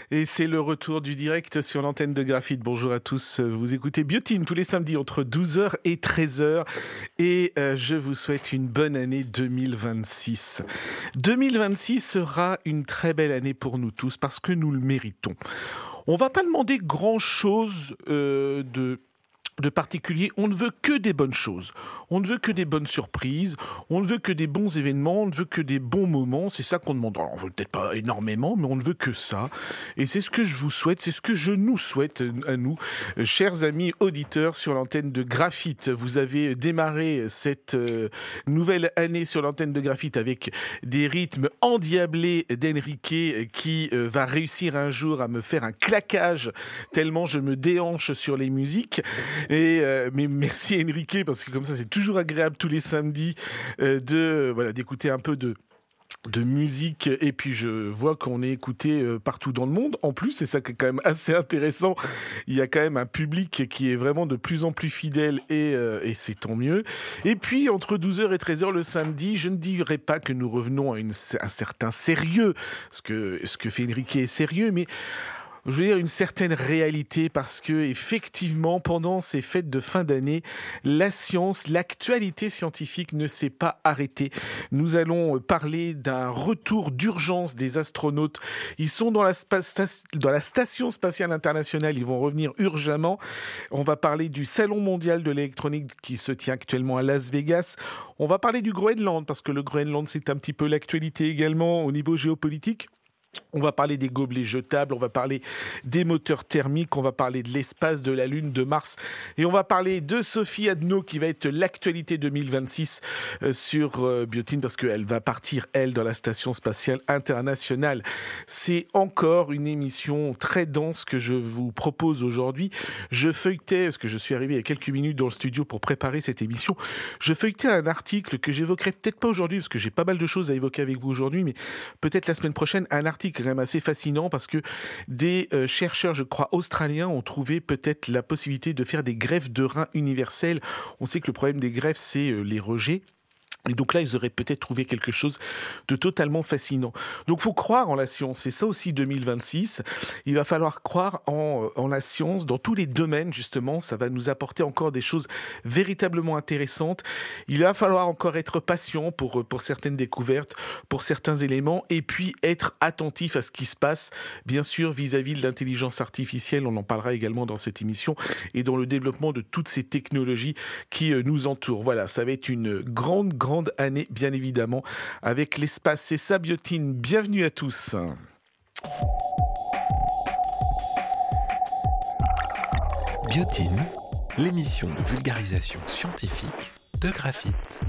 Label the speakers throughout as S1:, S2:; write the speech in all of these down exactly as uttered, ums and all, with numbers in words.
S1: Et c'est le retour du direct sur l'antenne de Graphite. Bonjour à tous, vous écoutez Biotine tous les samedis entre douze heures et treize heures et euh, je vous souhaite une bonne année deux mille vingt-six. deux mille vingt-six sera une très belle année pour nous tous parce que nous le méritons. On ne va pas demander grand-chose euh, de... de particulier, on ne veut que des bonnes choses, on ne veut que des bonnes surprises, on ne veut que des bons événements, on ne veut que des bons moments, c'est ça qu'on demande. Alors, on ne veut peut-être pas énormément, mais on ne veut que ça, et c'est ce que je vous souhaite, c'est ce que je nous souhaite à nous, chers amis auditeurs sur l'antenne de Graphite. Vous avez démarré cette euh, nouvelle année sur l'antenne de Graphite avec des rythmes endiablés d'Enrique qui euh, va réussir un jour à me faire un claquage tellement je me déhanche sur les musiques. Et euh, mais merci Enrique parce que comme ça c'est toujours agréable tous les samedis euh, de voilà d'écouter un peu de de musique et puis je vois qu'on est écouté euh, partout dans le monde. En plus, c'est ça qui est quand même assez intéressant. Il y a quand même un public qui est vraiment de plus en plus fidèle et, euh, et c'est tant mieux. Et puis entre douze heures et treize heures le samedi, je ne dirais pas que nous revenons à une, un certain sérieux, parce que ce que fait Enrique est sérieux, mais je veux dire une certaine réalité parce que effectivement pendant ces fêtes de fin d'année, la science, l'actualité scientifique ne s'est pas arrêtée. Nous allons parler d'un retour d'urgence des astronautes. Ils sont dans la, spa- dans la station spatiale internationale, ils vont revenir urgemment. On va parler du Salon mondial de l'électronique qui se tient actuellement à Las Vegas. On va parler du Groenland parce que le Groenland c'est un petit peu l'actualité également au niveau géopolitique. On va parler des gobelets jetables, on va parler des moteurs thermiques, on va parler de l'espace, de la Lune, de Mars. Et on va parler de Sophie Adno qui va être l'actualité deux mille vingt-six euh, sur euh, Biotine parce qu'elle va partir, elle, dans la Station spatiale internationale. C'est encore une émission très dense que je vous propose aujourd'hui. Je feuilletais, parce que je suis arrivé il y a quelques minutes dans le studio pour préparer cette émission, je feuilletais un article que j'évoquerai peut-être pas aujourd'hui parce que j'ai pas mal de choses à évoquer avec vous aujourd'hui, mais peut-être la semaine prochaine, un article quand même assez fascinant parce que des euh, chercheurs, je crois, australiens ont trouvé peut-être la possibilité de faire des greffes de reins universelles. On sait que le problème des greffes, c'est euh, les rejets. Et donc là, ils auraient peut-être trouvé quelque chose de totalement fascinant. Donc, il faut croire en la science. C'est ça aussi deux mille vingt-six. Il va falloir croire en, en la science dans tous les domaines, justement. Ça va nous apporter encore des choses véritablement intéressantes. Il va falloir encore être patient pour, pour certaines découvertes, pour certains éléments, et puis être attentif à ce qui se passe, bien sûr, vis-à-vis de l'intelligence artificielle. On en parlera également dans cette émission, et dans le développement de toutes ces technologies qui nous entourent. Voilà, ça va être une grande, grande année, bien évidemment, avec l'espace. C'est ça, Biotine. Bienvenue à tous.
S2: Biotine, l'émission de vulgarisation scientifique de Graphite.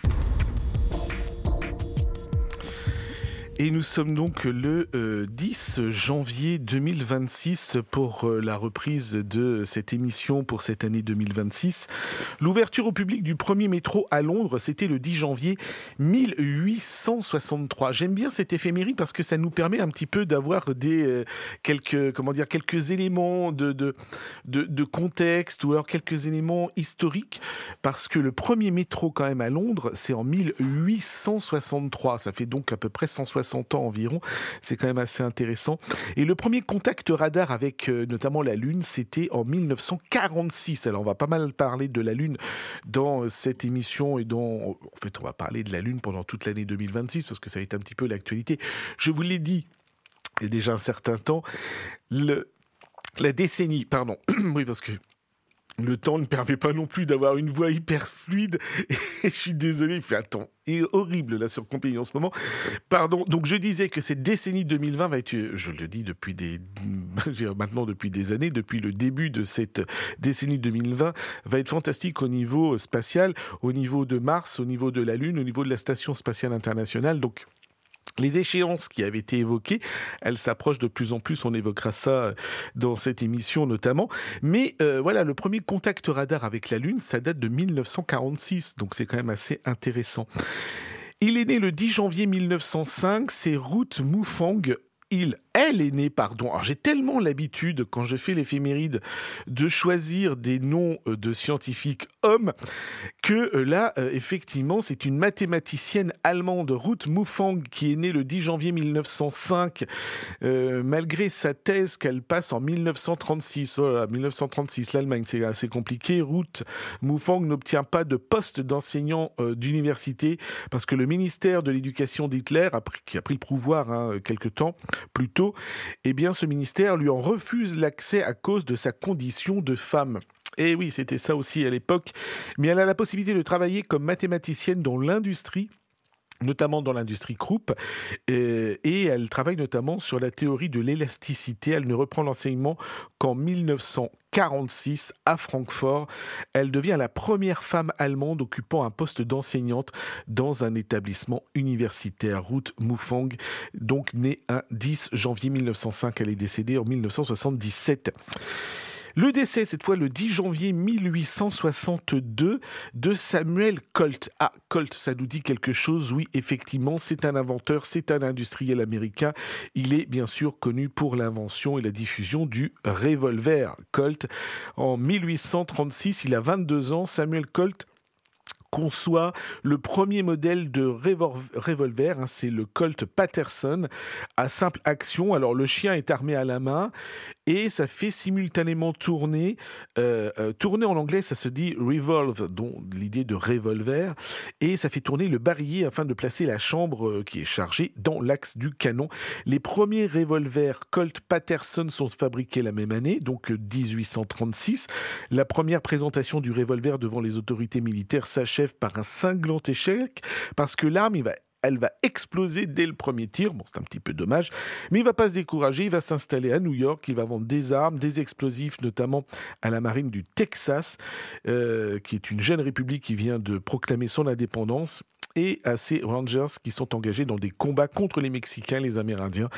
S1: Et nous sommes donc le euh, dix janvier deux mille vingt-six pour euh, la reprise de cette émission pour cette année deux mille vingt-six. L'ouverture au public du premier métro à Londres, c'était le dix janvier mille huit cent soixante-trois. J'aime bien cet éphémérie parce que ça nous permet un petit peu d'avoir des euh, quelques comment dire quelques éléments de, de de de contexte ou alors quelques éléments historiques parce que le premier métro quand même à Londres, c'est en mille huit cent soixante-trois. Ça fait donc à peu près cent soixante ans environ, c'est quand même assez intéressant. Et le premier contact radar avec euh, notamment la Lune, c'était en mille neuf cent quarante-six. Alors on va pas mal parler de la Lune dans euh, cette émission et dans, en fait on va parler de la Lune pendant toute l'année deux mille vingt-six parce que ça va être un petit peu l'actualité. Je vous l'ai dit il y a déjà un certain temps, le, la décennie, pardon, oui parce que le temps ne permet pas non plus d'avoir une voix hyper fluide. Et je suis désolé, il fait un temps horrible là sur Compiègne en ce moment. Pardon. Donc je disais que cette décennie deux mille vingt va être, je le dis depuis des, maintenant depuis des années, depuis le début de cette décennie deux mille vingt, va être fantastique au niveau spatial, au niveau de Mars, au niveau de la Lune, au niveau de la Station spatiale internationale. Donc les échéances qui avaient été évoquées, elles s'approchent de plus en plus, on évoquera ça dans cette émission notamment. Mais euh, voilà, le premier contact radar avec la Lune, ça date de mille neuf cent quarante-six, donc c'est quand même assez intéressant. Il est né le dix janvier mille neuf cent cinq, c'est Ruth Moufang Il, elle est née, pardon. Alors, j'ai tellement l'habitude, quand je fais l'éphéméride, de choisir des noms de scientifiques hommes, que euh, là, euh, effectivement, c'est une mathématicienne allemande, Ruth Moufang, qui est née le dix janvier mille neuf cent cinq, euh, malgré sa thèse qu'elle passe en mille neuf cent trente-six. Voilà, mille neuf cent trente-six, l'Allemagne, c'est assez compliqué. Ruth Moufang n'obtient pas de poste d'enseignant euh, d'université, parce que le ministère de l'Éducation d'Hitler, a pris, qui a pris le pouvoir hein, quelque temps, plus tôt, eh bien, ce ministère lui en refuse l'accès à cause de sa condition de femme. Et oui, c'était ça aussi à l'époque. Mais elle a la possibilité de travailler comme mathématicienne dans l'industrie, notamment dans l'industrie Krupp, euh, et elle travaille notamment sur la théorie de l'élasticité. Elle ne reprend l'enseignement qu'en mille neuf cent quarante-six à Francfort. Elle devient la première femme allemande occupant un poste d'enseignante dans un établissement universitaire. Ruth Moufang, donc née un dix janvier mille neuf cent cinq, elle est décédée en mille neuf cent soixante-dix-sept. Le décès, cette fois le dix janvier mille huit cent soixante-deux, de Samuel Colt. Ah, Colt, ça nous dit quelque chose, oui, effectivement, c'est un inventeur, c'est un industriel américain. Il est bien sûr connu pour l'invention et la diffusion du revolver Colt. En mille huit cent trente-six, il a vingt-deux ans, Samuel Colt conçoit le premier modèle de revolver, hein, c'est le Colt Patterson, à simple action. Alors le chien est armé à la main et ça fait simultanément tourner, euh, euh, tourner en anglais ça se dit revolve, dont l'idée de revolver, et ça fait tourner le barillet afin de placer la chambre euh, qui est chargée dans l'axe du canon. Les premiers revolvers Colt Patterson sont fabriqués la même année, donc dix-huit cent trente-six. La première présentation du revolver devant les autorités militaires s'achève par un cinglant échec, parce que l'arme, il va elle va exploser dès le premier tir. Bon, c'est un petit peu dommage, mais il ne va pas se décourager. Il va s'installer à New York. Il va vendre des armes, des explosifs, notamment à la marine du Texas, euh, qui est une jeune république qui vient de proclamer son indépendance, et à ces Rangers qui sont engagés dans des combats contre les Mexicains, les Amérindiens.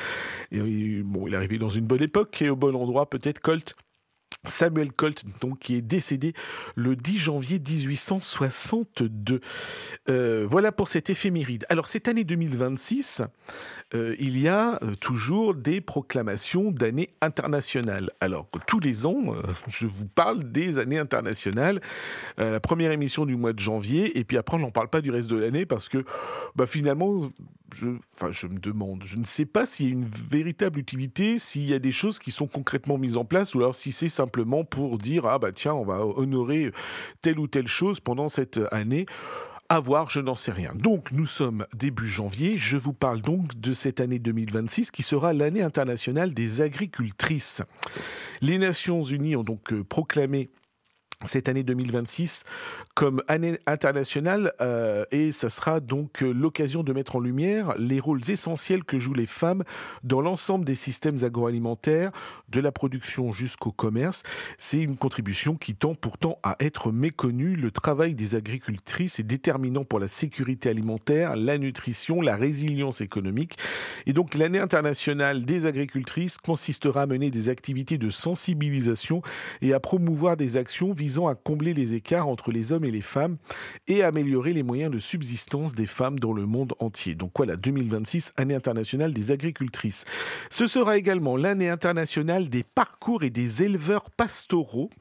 S1: Et, bon, il est arrivé dans une bonne époque et au bon endroit, peut-être Colt. Samuel Colt, donc, qui est décédé le dix janvier dix-huit cent soixante-deux. Euh, voilà pour cette éphéméride. Alors, cette année deux mille vingt-six, euh, il y a euh, toujours des proclamations d'années internationales. Alors, tous les ans, euh, je vous parle des années internationales. Euh, la première émission du mois de janvier, et puis après, on n'en parle pas du reste de l'année, parce que, bah, finalement, je, enfin, je me demande, je ne sais pas s'il y a une véritable utilité, s'il y a des choses qui sont concrètement mises en place, ou alors si c'est simplement pour dire, ah bah tiens, on va honorer telle ou telle chose pendant cette année. À voir, je n'en sais rien. Donc, nous sommes début janvier. Je vous parle donc de cette année deux mille vingt-six qui sera l'année internationale des agricultrices. Les Nations Unies ont donc proclamé cette année deux mille vingt-six comme année internationale euh, et ça sera donc euh, l'occasion de mettre en lumière les rôles essentiels que jouent les femmes dans l'ensemble des systèmes agroalimentaires, de la production jusqu'au commerce. C'est une contribution qui tend pourtant à être méconnue. Le travail des agricultrices est déterminant pour la sécurité alimentaire, la nutrition, la résilience économique. Et donc l'année internationale des agricultrices consistera à mener des activités de sensibilisation et à promouvoir des actions visant à combler les écarts entre les hommes et les femmes et à améliorer les moyens de subsistance des femmes dans le monde entier. Donc voilà, deux mille vingt-six, année internationale des agricultrices. Ce sera également l'année internationale des parcours et des éleveurs pastoraux.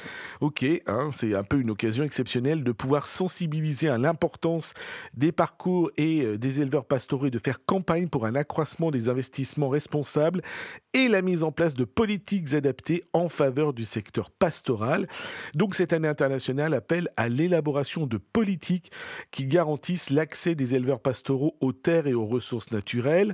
S1: Ok, hein, c'est un peu une occasion exceptionnelle de pouvoir sensibiliser à l'importance des parcours et euh, des éleveurs pastoraux et de faire campagne pour un accroissement des investissements responsables et la mise en place de politiques adaptées en faveur du secteur pastoral. Donc cette année internationale appelle à l'élaboration de politiques qui garantissent l'accès des éleveurs pastoraux aux terres et aux ressources naturelles,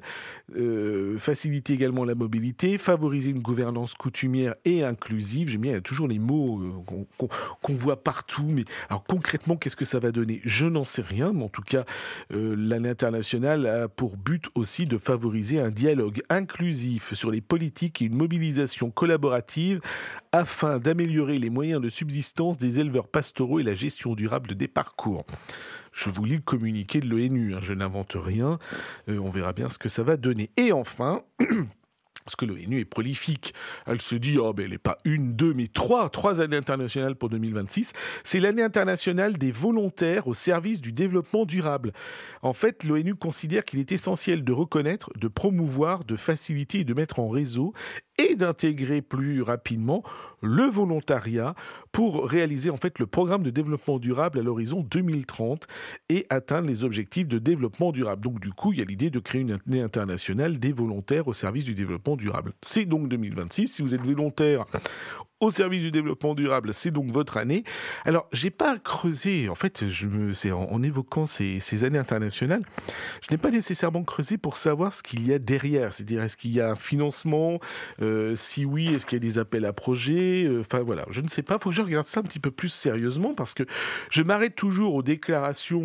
S1: euh, faciliter également la mobilité, favoriser une gouvernance coutumière et inclusive. J'aime bien, il y a toujours les mots euh, qu'on, qu'on, qu'on voit partout, mais alors concrètement, qu'est-ce que ça va donner ? Je n'en sais rien, mais en tout cas, euh, l'année internationale a pour but aussi de favoriser un dialogue inclusif sur les politiques et une mobilisation collaborative afin d'améliorer les moyens de subsistance des éleveurs pastoraux et la gestion durable des parcours. Je vous lis le communiqué de l'O N U, hein, je n'invente rien, euh, on verra bien ce que ça va donner. Et enfin... Parce que l'ONU est prolifique. Elle se dit, oh, ben, elle n'est pas une, deux, mais trois, trois années internationales pour deux mille vingt-six. C'est l'année internationale des volontaires au service du développement durable. En fait, l'ONU considère qu'il est essentiel de reconnaître, de promouvoir, de faciliter et de mettre en réseau et d'intégrer plus rapidement le volontariat pour réaliser en fait le programme de développement durable à l'horizon deux mille trente et atteindre les objectifs de développement durable. Donc du coup, il y a l'idée de créer une année internationale des volontaires au service du développement durable. C'est donc deux mille vingt-six. Si vous êtes volontaire au service du développement durable, c'est donc votre année. Alors, j'ai pas creusé, en fait, je me, c'est en, en évoquant ces, ces années internationales, je n'ai pas nécessairement creusé pour savoir ce qu'il y a derrière. C'est-à-dire, est-ce qu'il y a un financement ? euh, Si oui, est-ce qu'il y a des appels à projets ? Enfin, euh, voilà, je ne sais pas. Il faut que je regarde ça un petit peu plus sérieusement parce que je m'arrête toujours aux déclarations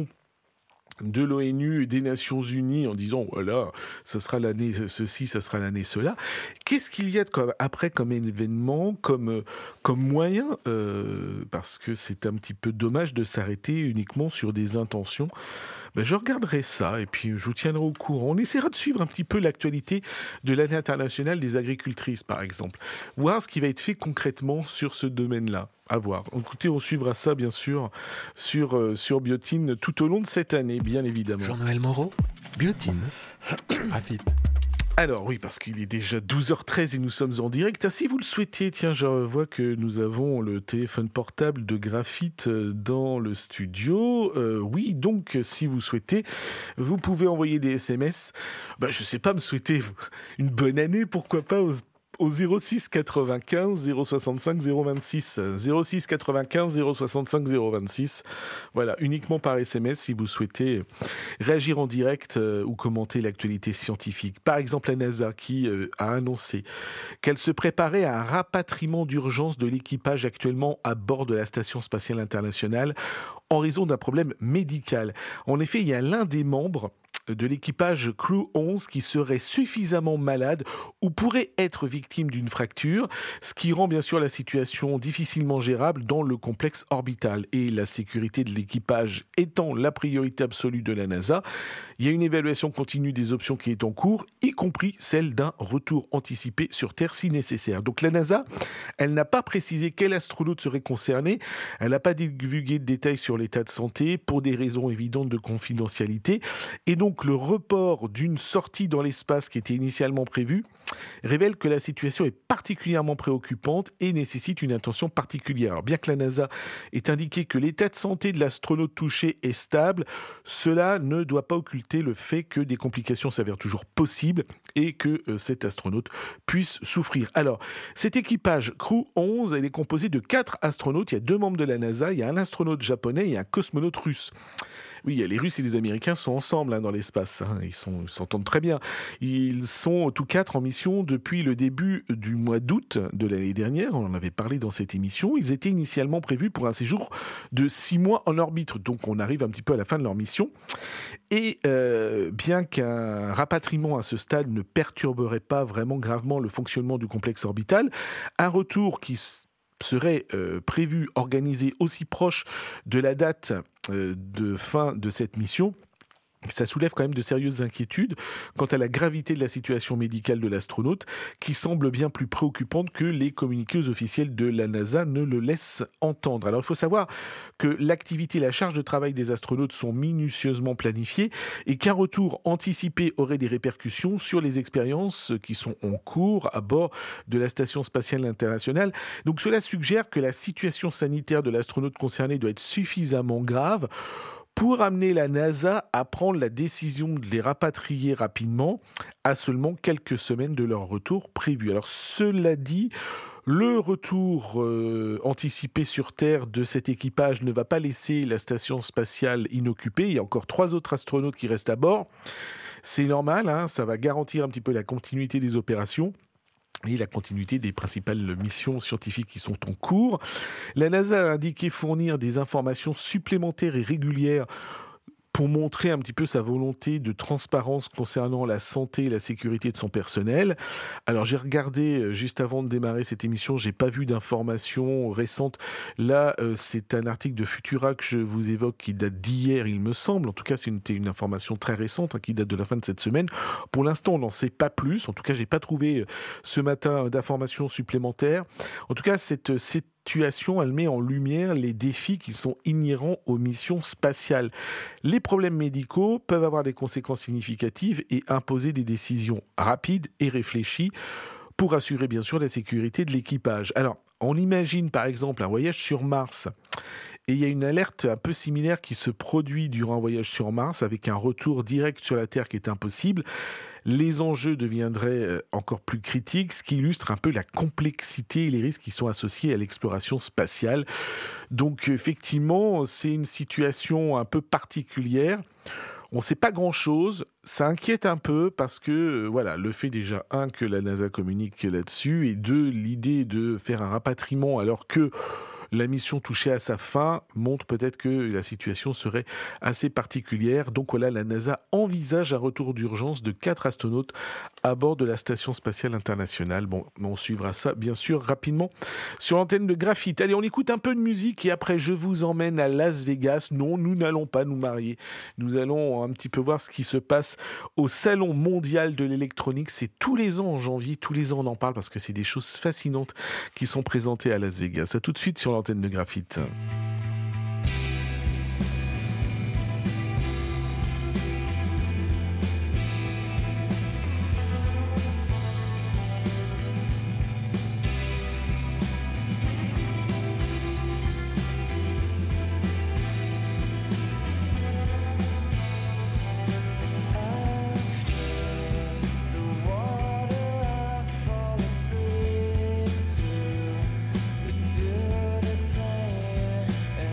S1: de l'ONU et des Nations Unies en disant voilà, ça sera l'année ceci, ça sera l'année cela. Qu'est-ce qu'il y a de comme, après comme événement, comme, comme moyen euh, parce que c'est un petit peu dommage de s'arrêter uniquement sur des intentions. Ben, je regarderai ça et puis je vous tiendrai au courant. On essaiera de suivre un petit peu l'actualité de l'année internationale des agricultrices, par exemple. Voir ce qui va être fait concrètement sur ce domaine-là. À voir. Écoutez, on suivra ça, bien sûr, sur, euh, sur Biotine tout au long de cette année, bien évidemment.
S2: Jean-Noël Moreau, Biotine, Graphite.
S1: Alors oui, parce qu'il est déjà douze heures treize et nous sommes en direct. Ah, si vous le souhaitez, tiens, je vois que nous avons le téléphone portable de Graphite dans le studio. Euh, oui, donc si vous souhaitez, vous pouvez envoyer des S M S. Ben, je ne sais pas, me souhaiter une bonne année, pourquoi pas aux au zéro six quatre-vingt-quinze zéro soixante-cinq zéro vingt-six. zéro six quatre-vingt-quinze zéro soixante-cinq zéro vingt-six. Voilà, uniquement par S M S si vous souhaitez réagir en direct euh, ou commenter l'actualité scientifique. Par exemple, la NASA qui euh, a annoncé qu'elle se préparait à un rapatriement d'urgence de l'équipage actuellement à bord de la Station spatiale internationale en raison d'un problème médical. En effet, il y a l'un des membres de l'équipage Crew onze qui serait suffisamment malade ou pourrait être victime d'une fracture, ce qui rend bien sûr la situation difficilement gérable dans le complexe orbital. Et la sécurité de l'équipage étant la priorité absolue de la NASA, il y a une évaluation continue des options qui est en cours, y compris celle d'un retour anticipé sur Terre si nécessaire. Donc la NASA, elle n'a pas précisé quel astronaute serait concerné, elle n'a pas divulgué de détails sur l'état de santé pour des raisons évidentes de confidentialité, et donc le report d'une sortie dans l'espace qui était initialement prévue révèle que la situation est particulièrement préoccupante et nécessite une attention particulière. Alors, bien que la NASA ait indiqué que l'état de santé de l'astronaute touché est stable, cela ne doit pas occulter le fait que des complications s'avèrent toujours possibles et que euh, cet astronaute puisse souffrir. Alors, cet équipage Crew onze, elle est composée de quatre astronautes. Il y a deux membres de la NASA, il y a un astronaute japonais et un cosmonaute russe. Oui, les Russes et les Américains sont ensemble hein, dans l'espace. Hein. Ils, sont, ils s'entendent très bien. Ils sont tous quatre en mission depuis le début du mois d'août de l'année dernière. On en avait parlé dans cette émission. Ils étaient initialement prévus pour un séjour de six mois en orbite. Donc on arrive un petit peu à la fin de leur mission. Et euh, bien qu'un rapatriement à ce stade ne perturberait pas vraiment gravement le fonctionnement du complexe orbital, un retour qui serait euh, prévu, organisé aussi proche de la date euh, de fin de cette mission, ça soulève quand même de sérieuses inquiétudes quant à la gravité de la situation médicale de l'astronaute, qui semble bien plus préoccupante que les communiqués officiels de la NASA ne le laissent entendre. Alors il faut savoir que l'activité et la charge de travail des astronautes sont minutieusement planifiées et qu'un retour anticipé aurait des répercussions sur les expériences qui sont en cours à bord de la Station spatiale internationale. Donc cela suggère que la situation sanitaire de l'astronaute concerné doit être suffisamment grave pour amener la NASA à prendre la décision de les rapatrier rapidement à seulement quelques semaines de leur retour prévu. Alors cela dit, le retour euh, anticipé sur Terre de cet équipage ne va pas laisser la station spatiale inoccupée. Il y a encore trois autres astronautes qui restent à bord. C'est normal, hein, ça va garantir un petit peu la continuité des opérations et la continuité des principales missions scientifiques qui sont en cours. La NASA a indiqué fournir des informations supplémentaires et régulières pour montrer un petit peu sa volonté de transparence concernant la santé et la sécurité de son personnel. Alors j'ai regardé juste avant de démarrer cette émission, j'ai pas vu d'informations récentes. Là, euh, c'est un article de Futura que je vous évoque qui date d'hier, il me semble. En tout cas, c'est une, une information très récente hein, qui date de la fin de cette semaine. Pour l'instant, on n'en sait pas plus. En tout cas, j'ai pas trouvé ce matin d'informations supplémentaires. En tout cas, cette, cette situation, elle met en lumière les défis qui sont inhérents aux missions spatiales. Les problèmes médicaux peuvent avoir des conséquences significatives et imposer des décisions rapides et réfléchies pour assurer bien sûr la sécurité de l'équipage. Alors, on imagine par exemple un voyage sur Mars. Et il y a une alerte un peu similaire qui se produit durant un voyage sur Mars avec un retour direct sur la Terre qui est impossible. Les enjeux deviendraient encore plus critiques, ce qui illustre un peu la complexité et les risques qui sont associés à l'exploration spatiale. Donc effectivement, c'est une situation un peu particulière. On ne sait pas grand-chose, ça inquiète un peu parce que, voilà, le fait déjà, un, que la NASA communique là-dessus, et deux, l'idée de faire un rapatriement alors que la mission touchée à sa fin montre peut-être que la situation serait assez particulière. Donc voilà, la NASA envisage un retour d'urgence de quatre astronautes à bord de la Station Spatiale Internationale. Bon, on suivra ça bien sûr rapidement sur l'antenne de Graphite. Allez, on écoute un peu de musique et après je vous emmène à Las Vegas. Non, nous n'allons pas nous marier. Nous allons un petit peu voir ce qui se passe au Salon mondial de l'électronique. C'est tous les ans en janvier, tous les ans on en parle parce que c'est des choses fascinantes qui sont présentées à Las Vegas. À tout de suite sur l'antenne de Graphite.
S3: Asleep to the dirty plan.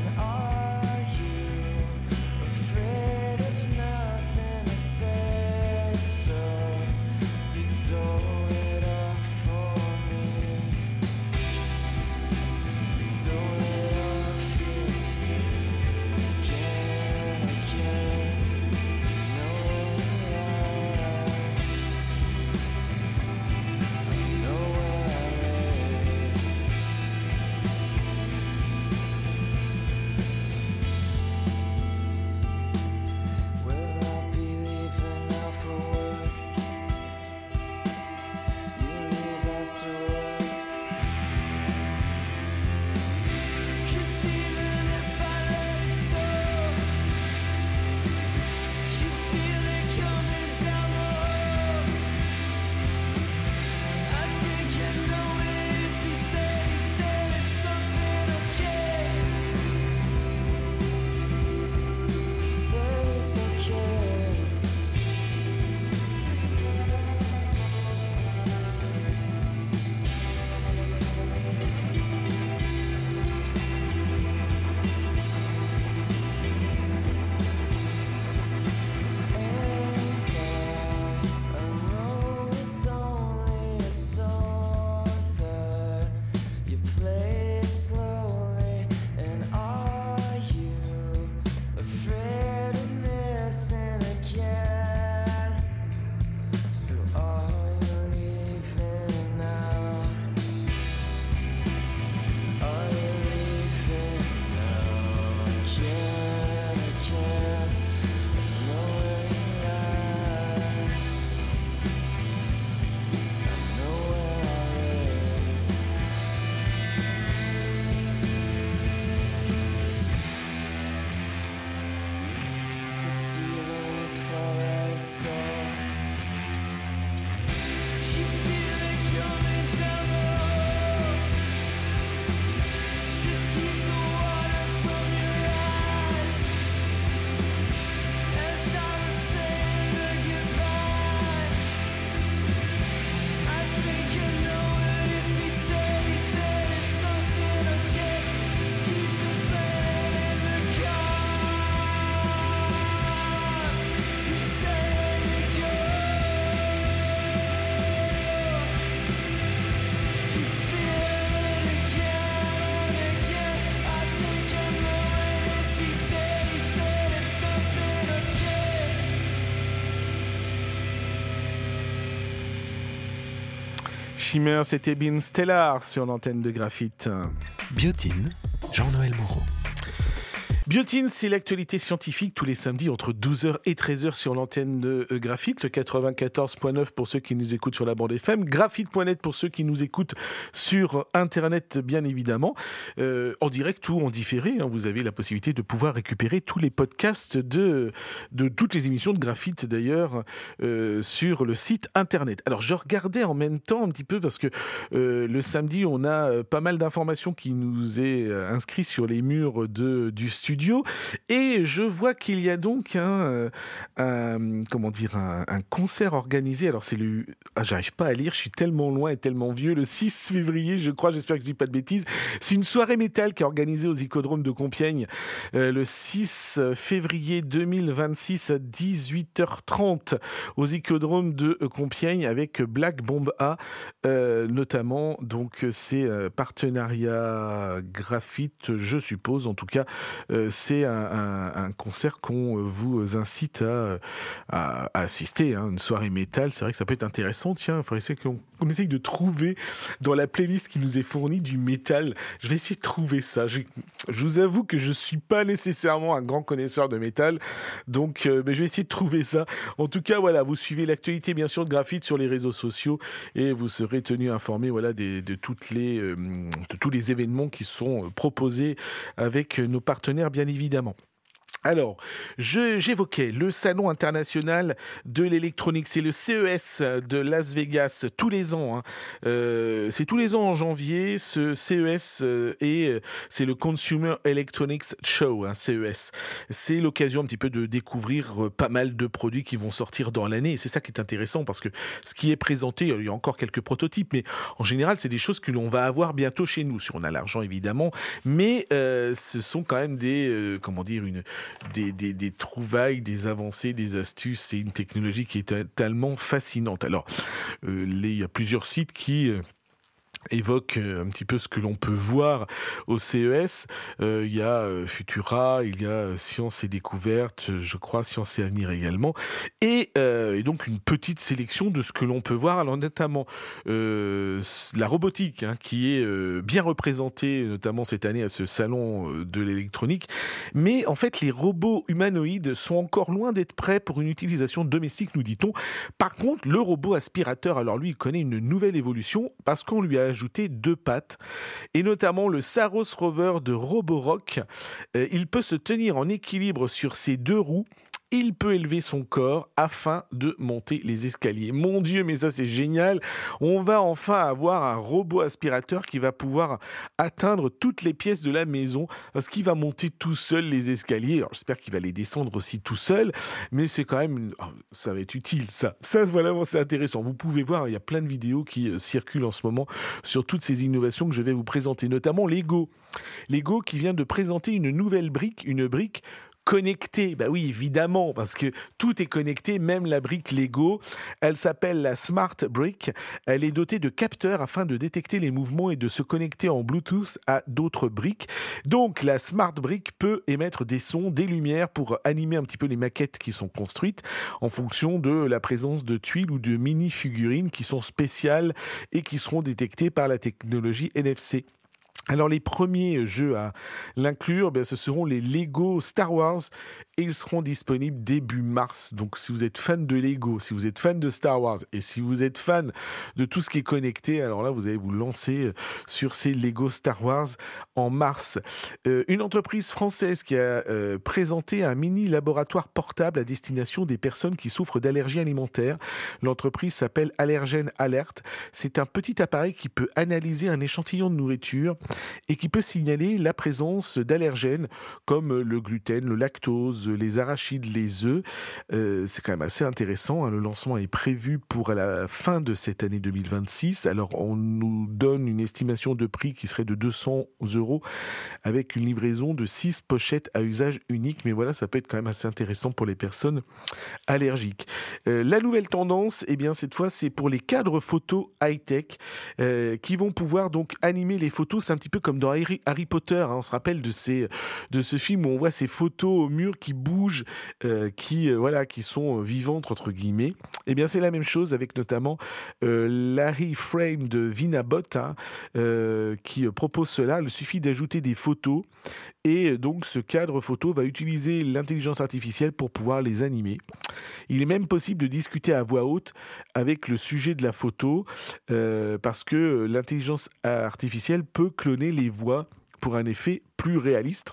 S1: Shimmer, c'était Bin Stellar sur l'antenne de Graphite.
S2: Biotine, Jean-Noël Moreau.
S1: Biotine, c'est l'actualité scientifique tous les samedis entre douze heures et treize heures sur l'antenne de Graphite, le quatre-vingt-quatorze point neuf pour ceux qui nous écoutent sur la bande F M, graphite point net pour ceux qui nous écoutent sur Internet, bien évidemment, euh, en direct ou en différé. Hein, vous avez la possibilité de pouvoir récupérer tous les podcasts de, de toutes les émissions de Graphite, d'ailleurs, euh, sur le site Internet. Alors, je regardais en même temps un petit peu parce que euh, le samedi, on a pas mal d'informations qui nous est inscrites sur les murs de, du studio. Et je vois qu'il y a donc un, un comment dire un, un concert organisé. Alors c'est le, ah, j'arrive pas à lire, je suis tellement loin et tellement vieux. Le six février, je crois, j'espère que je dis pas de bêtises. C'est une soirée métal qui est organisée aux Hippodromes de Compiègne euh, le six février deux mille vingt-six à dix-huit heures trente aux Hippodromes de Compiègne avec Black Bomb A euh, notamment. Donc c'est euh, partenariat Graphite, je suppose. En tout cas. Euh, C'est un, un, un concert qu'on vous incite à, à, à assister, hein, une soirée métal. C'est vrai que ça peut être intéressant. Tiens, il faudrait essayer qu'on, qu'on essaye de trouver dans la playlist qui nous est fournie du métal. Je vais essayer de trouver ça. Je, je vous avoue que je suis pas nécessairement un grand connaisseur de métal, donc euh, mais je vais essayer de trouver ça. En tout cas, voilà, vous suivez l'actualité bien sûr de Graphite sur les réseaux sociaux et vous serez tenu informé, voilà, des, de toutes les, euh, de tous les événements qui sont proposés avec nos partenaires. Bien évidemment. Alors, je, j'évoquais le Salon international de l'électronique, c'est le C E S de Las Vegas, tous les ans. Hein. Euh, c'est tous les ans en janvier, ce C E S euh, et c'est le Consumer Electronics Show, hein, C E S. C'est l'occasion un petit peu de découvrir euh, pas mal de produits qui vont sortir dans l'année. Et c'est ça qui est intéressant parce que ce qui est présenté, il y a encore quelques prototypes, mais en général, c'est des choses que l'on va avoir bientôt chez nous, si on a l'argent évidemment. Mais euh, ce sont quand même des, euh, comment dire, une Des, des, des trouvailles, des avancées, des astuces. C'est une technologie qui est tellement fascinante. Alors, euh, les, il y a plusieurs sites qui... Euh, évoque un petit peu ce que l'on peut voir au C E S. Euh, il y a euh, Futura, il y a Science et Découverte, je crois Science et Avenir également, et, euh, et donc une petite sélection de ce que l'on peut voir, alors notamment euh, la robotique, hein, qui est euh, bien représentée, notamment cette année à ce salon euh, de l'électronique, mais en fait les robots humanoïdes sont encore loin d'être prêts pour une utilisation domestique, nous dit-on. Par contre, le robot aspirateur, alors lui, il connaît une nouvelle évolution parce qu'on lui a ajouté deux pattes, et notamment le Saros Rover de Roborock. Euh, il peut se tenir en équilibre sur ses deux roues. Il peut élever son corps afin de monter les escaliers. Mon Dieu, mais ça c'est génial. On va enfin avoir un robot aspirateur qui va pouvoir atteindre toutes les pièces de la maison parce qu'il va monter tout seul les escaliers. Alors, j'espère qu'il va les descendre aussi tout seul, mais c'est quand même... Une... Oh, ça va être utile, ça. Ça, voilà, c'est intéressant. Vous pouvez voir, il y a plein de vidéos qui euh, circulent en ce moment sur toutes ces innovations que je vais vous présenter, notamment Lego. Lego qui vient de présenter une nouvelle brique, une brique connectée, bah oui, évidemment, parce que tout est connecté, même la brique Lego. Elle s'appelle la Smart Brick. Elle est dotée de capteurs afin de détecter les mouvements et de se connecter en Bluetooth à d'autres briques. Donc, la Smart Brick peut émettre des sons, des lumières pour animer un petit peu les maquettes qui sont construites en fonction de la présence de tuiles ou de mini-figurines qui sont spéciales et qui seront détectées par la technologie N F C. Alors les premiers jeux à l'inclure, ben, ce seront les Lego Star Wars et ils seront disponibles début mars. Donc si vous êtes fan de Lego, si vous êtes fan de Star Wars et si vous êtes fan de tout ce qui est connecté, alors là vous allez vous lancer sur ces Lego Star Wars en mars. Euh, une entreprise française qui a euh, présenté un mini laboratoire portable à destination des personnes qui souffrent d'allergies alimentaires. L'entreprise s'appelle Allergen Alert. C'est un petit appareil qui peut analyser un échantillon de nourriture et qui peut signaler la présence d'allergènes comme le gluten, le lactose, les arachides, les œufs. Euh, c'est quand même assez intéressant, hein. Le lancement est prévu pour la fin de cette année deux mille vingt-six. Alors on nous donne une estimation de prix qui serait de deux cents euros avec une livraison de six pochettes à usage unique. Mais voilà, ça peut être quand même assez intéressant pour les personnes allergiques. Euh, la nouvelle tendance, eh bien cette fois, c'est pour les cadres photos high-tech euh, qui vont pouvoir donc animer les photos. C'est un petit peu comme dans Harry, Harry Potter, hein. On se rappelle de, ces, de ce film où on voit ces photos au mur qui bougent, euh, qui euh, voilà, qui sont vivantes entre guillemets. Eh bien, c'est la même chose avec notamment euh, Larry Frame de Vinabot, hein, euh, qui propose cela. Il suffit d'ajouter des photos et donc ce cadre photo va utiliser l'intelligence artificielle pour pouvoir les animer. Il est même possible de discuter à voix haute avec le sujet de la photo euh, parce que l'intelligence artificielle peut cloner les voix pour un effet plus réaliste.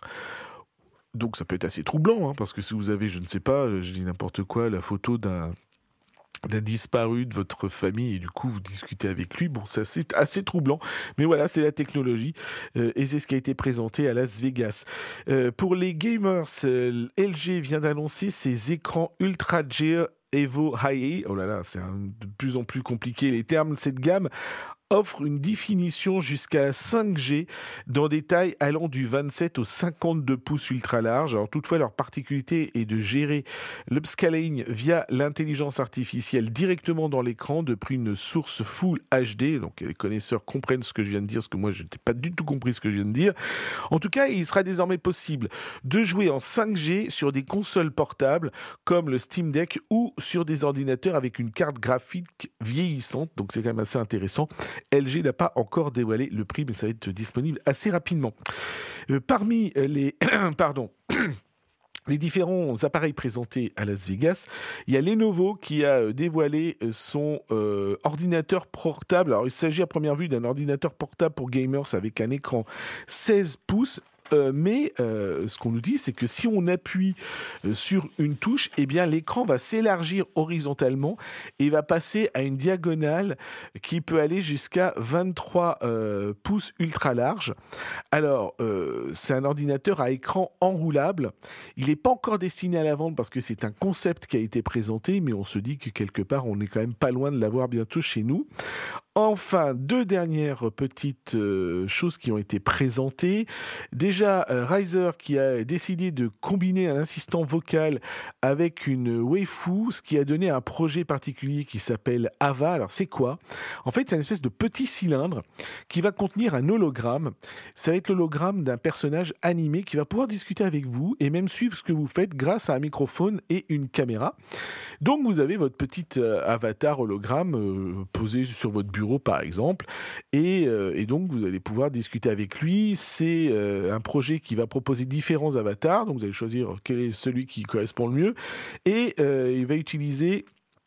S1: Donc ça peut être assez troublant, hein, parce que si vous avez, je ne sais pas, je dis n'importe quoi, la photo d'un d'un disparu de votre famille et du coup vous discutez avec lui, bon, c'est assez, assez troublant, mais voilà, c'est la technologie euh, et c'est ce qui a été présenté à Las Vegas. Euh, pour les gamers, euh, L G vient d'annoncer ses écrans Ultra G E Evo High. Oh là là, c'est un, de plus en plus compliqué les termes. Cette gamme offre une définition jusqu'à cinq G dans des tailles allant du vingt-sept au cinquante-deux pouces ultra large. Alors toutefois, leur particularité est de gérer l'upscaling via l'intelligence artificielle directement dans l'écran depuis une source Full H D. Donc les connaisseurs comprennent ce que je viens de dire, parce que moi je n'ai pas du tout compris ce que je viens de dire. En tout cas, il sera désormais possible de jouer en cinq G sur des consoles portables comme le Steam Deck ou sur des ordinateurs avec une carte graphique vieillissante. Donc c'est quand même assez intéressant. L G n'a pas encore dévoilé le prix, mais ça va être disponible assez rapidement. Euh, parmi les... Pardon. Les différents appareils présentés à Las Vegas, il y a Lenovo qui a dévoilé son euh, ordinateur portable. Alors, il s'agit à première vue d'un ordinateur portable pour gamers avec un écran seize pouces. Euh, mais euh, ce qu'on nous dit, c'est que si on appuie euh, sur une touche, eh bien, l'écran va s'élargir horizontalement et va passer à une diagonale qui peut aller jusqu'à vingt-trois euh, pouces ultra large. Alors, euh, c'est un ordinateur à écran enroulable. Il n'est pas encore destiné à la vente parce que c'est un concept qui a été présenté, mais on se dit que quelque part, on n'est quand même pas loin de l'avoir bientôt chez nous. Enfin, deux dernières petites euh, choses qui ont été présentées. Déjà, euh, Razer qui a décidé de combiner un assistant vocal avec une waifu, ce qui a donné un projet particulier qui s'appelle Ava. Alors, c'est quoi ? En fait, c'est une espèce de petit cylindre qui va contenir un hologramme. Ça va être l'hologramme d'un personnage animé qui va pouvoir discuter avec vous et même suivre ce que vous faites grâce à un microphone et une caméra. Donc, vous avez votre petit euh, avatar hologramme euh, posé sur votre bureau par exemple, et, euh, et donc vous allez pouvoir discuter avec lui. C'est euh, un projet qui va proposer différents avatars, donc vous allez choisir quel est celui qui correspond le mieux, et euh, il va utiliser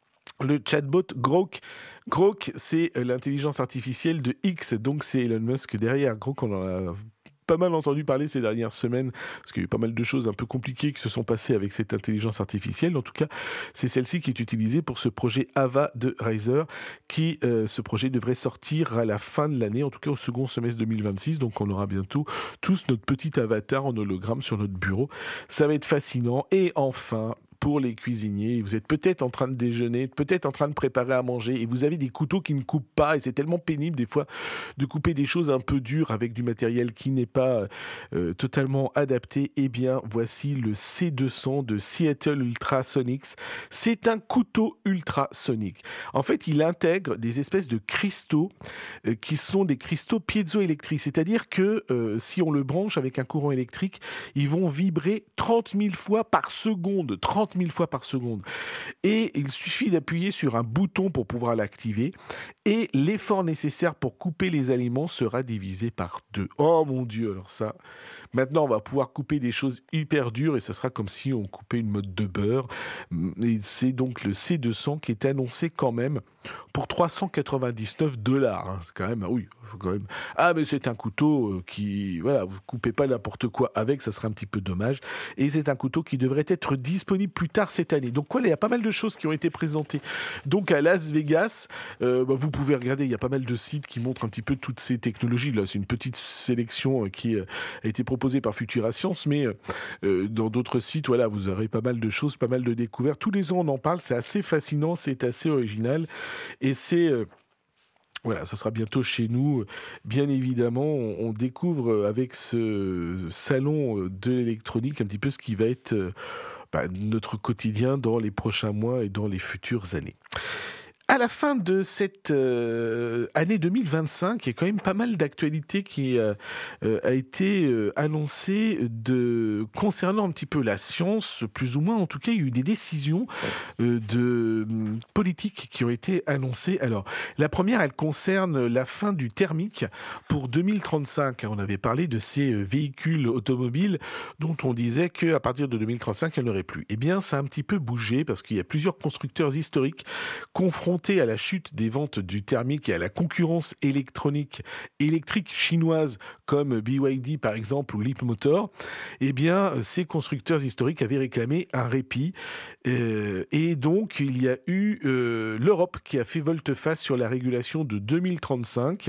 S1: le chatbot Grok. Grok, c'est l'intelligence artificielle de X, donc c'est Elon Musk derrière. Grok, on en a pas mal entendu parler ces dernières semaines, parce qu'il y a eu pas mal de choses un peu compliquées qui se sont passées avec cette intelligence artificielle. En tout cas, c'est celle-ci qui est utilisée pour ce projet Ava de Razer, qui, euh, ce projet devrait sortir à la fin de l'année, en tout cas au second semestre deux mille vingt-six. Donc on aura bientôt tous notre petit avatar en hologramme sur notre bureau. Ça va être fascinant. Et enfin, pour les cuisiniers, vous êtes peut-être en train de déjeuner, peut-être en train de préparer à manger et vous avez des couteaux qui ne coupent pas et c'est tellement pénible des fois de couper des choses un peu dures avec du matériel qui n'est pas euh, totalement adapté. Eh bien, voici le C deux cents de Seattle Ultrasonics. C'est un couteau ultrasonique. En fait, il intègre des espèces de cristaux euh, qui sont des cristaux piézoélectriques, c'est-à-dire que euh, si on le branche avec un courant électrique, ils vont vibrer trente mille fois par seconde. trente mille fois par seconde. Et il suffit d'appuyer sur un bouton pour pouvoir l'activer et l'effort nécessaire pour couper les aliments sera divisé par deux. Oh mon Dieu, alors ça... Maintenant, on va pouvoir couper des choses hyper dures et ça sera comme si on coupait une motte de beurre. Et c'est donc le C deux cents qui est annoncé quand même pour trois cent quatre-vingt-dix-neuf dollars. Hein. C'est quand même, ah oui, faut quand même. Ah, mais c'est un couteau qui, voilà, vous coupez pas n'importe quoi avec, ça serait un petit peu dommage. Et c'est un couteau qui devrait être disponible plus tard cette année. Donc voilà, il y a pas mal de choses qui ont été présentées. Donc à Las Vegas, euh, bah, vous pouvez regarder, il y a pas mal de sites qui montrent un petit peu toutes ces technologies. Là, c'est une petite sélection qui a été proposée par Futura Science, mais euh, dans d'autres sites, voilà, vous aurez pas mal de choses, pas mal de découvertes. Tous les ans, on en parle, c'est assez fascinant, c'est assez original, et c'est... Euh, Voilà, ça sera bientôt chez nous. Bien évidemment, on, on découvre avec ce salon de l'électronique un petit peu ce qui va être bah, notre quotidien dans les prochains mois et dans les futures années. à la fin de cette euh, année deux mille vingt-cinq, il y a quand même pas mal d'actualités qui euh, euh, a été euh, annoncée de, concernant un petit peu la science, plus ou moins. En tout cas, il y a eu des décisions euh, de euh, politiques qui ont été annoncées. Alors, la première, elle concerne la fin du thermique pour deux mille trente-cinq. On avait parlé de ces véhicules automobiles dont on disait qu'à partir de deux mille trente-cinq, il n'y en aurait plus. Eh bien, ça a un petit peu bougé parce qu'il y a plusieurs constructeurs historiques confrontés à la chute des ventes du thermique et à la concurrence électronique, électrique chinoise comme B Y D par exemple ou Leapmotor. Eh bien, ces constructeurs historiques avaient réclamé un répit. Euh, et donc, il y a eu euh, l'Europe qui a fait volte-face sur la régulation de deux mille trente-cinq.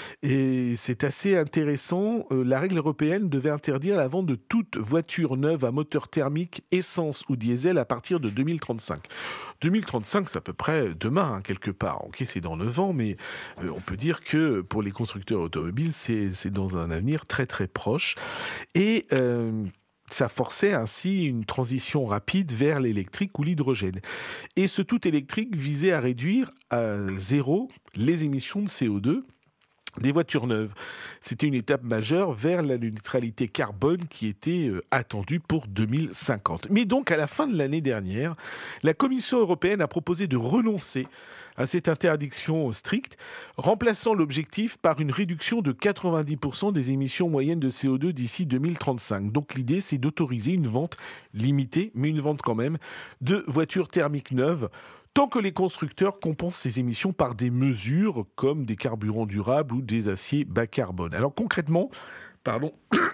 S1: Et c'est assez intéressant. Euh, la règle européenne devait interdire la vente de toute voiture neuve à moteur thermique, essence ou diesel à partir de deux mille trente-cinq. deux mille trente-cinq, c'est à peu près demain, hein, quelque part. Ok, c'est dans neuf ans, mais euh, on peut dire que pour les constructeurs automobiles, c'est, c'est dans un avenir très très proche. Et euh, ça forçait ainsi une transition rapide vers l'électrique ou l'hydrogène. Et ce tout électrique visait à réduire à zéro les émissions de C O deux des voitures neuves. C'était une étape majeure vers la neutralité carbone qui était euh, attendue pour deux mille cinquante. Mais donc, à la fin de l'année dernière, la Commission européenne a proposé de renoncer à cette interdiction stricte, remplaçant l'objectif par une réduction de quatre-vingt-dix pour cent des émissions moyennes de C O deux d'ici deux mille trente-cinq. Donc l'idée, c'est d'autoriser une vente limitée, mais une vente quand même, de voitures thermiques neuves, tant que les constructeurs compensent ces émissions par des mesures comme des carburants durables ou des aciers bas carbone. Alors concrètement, pardon,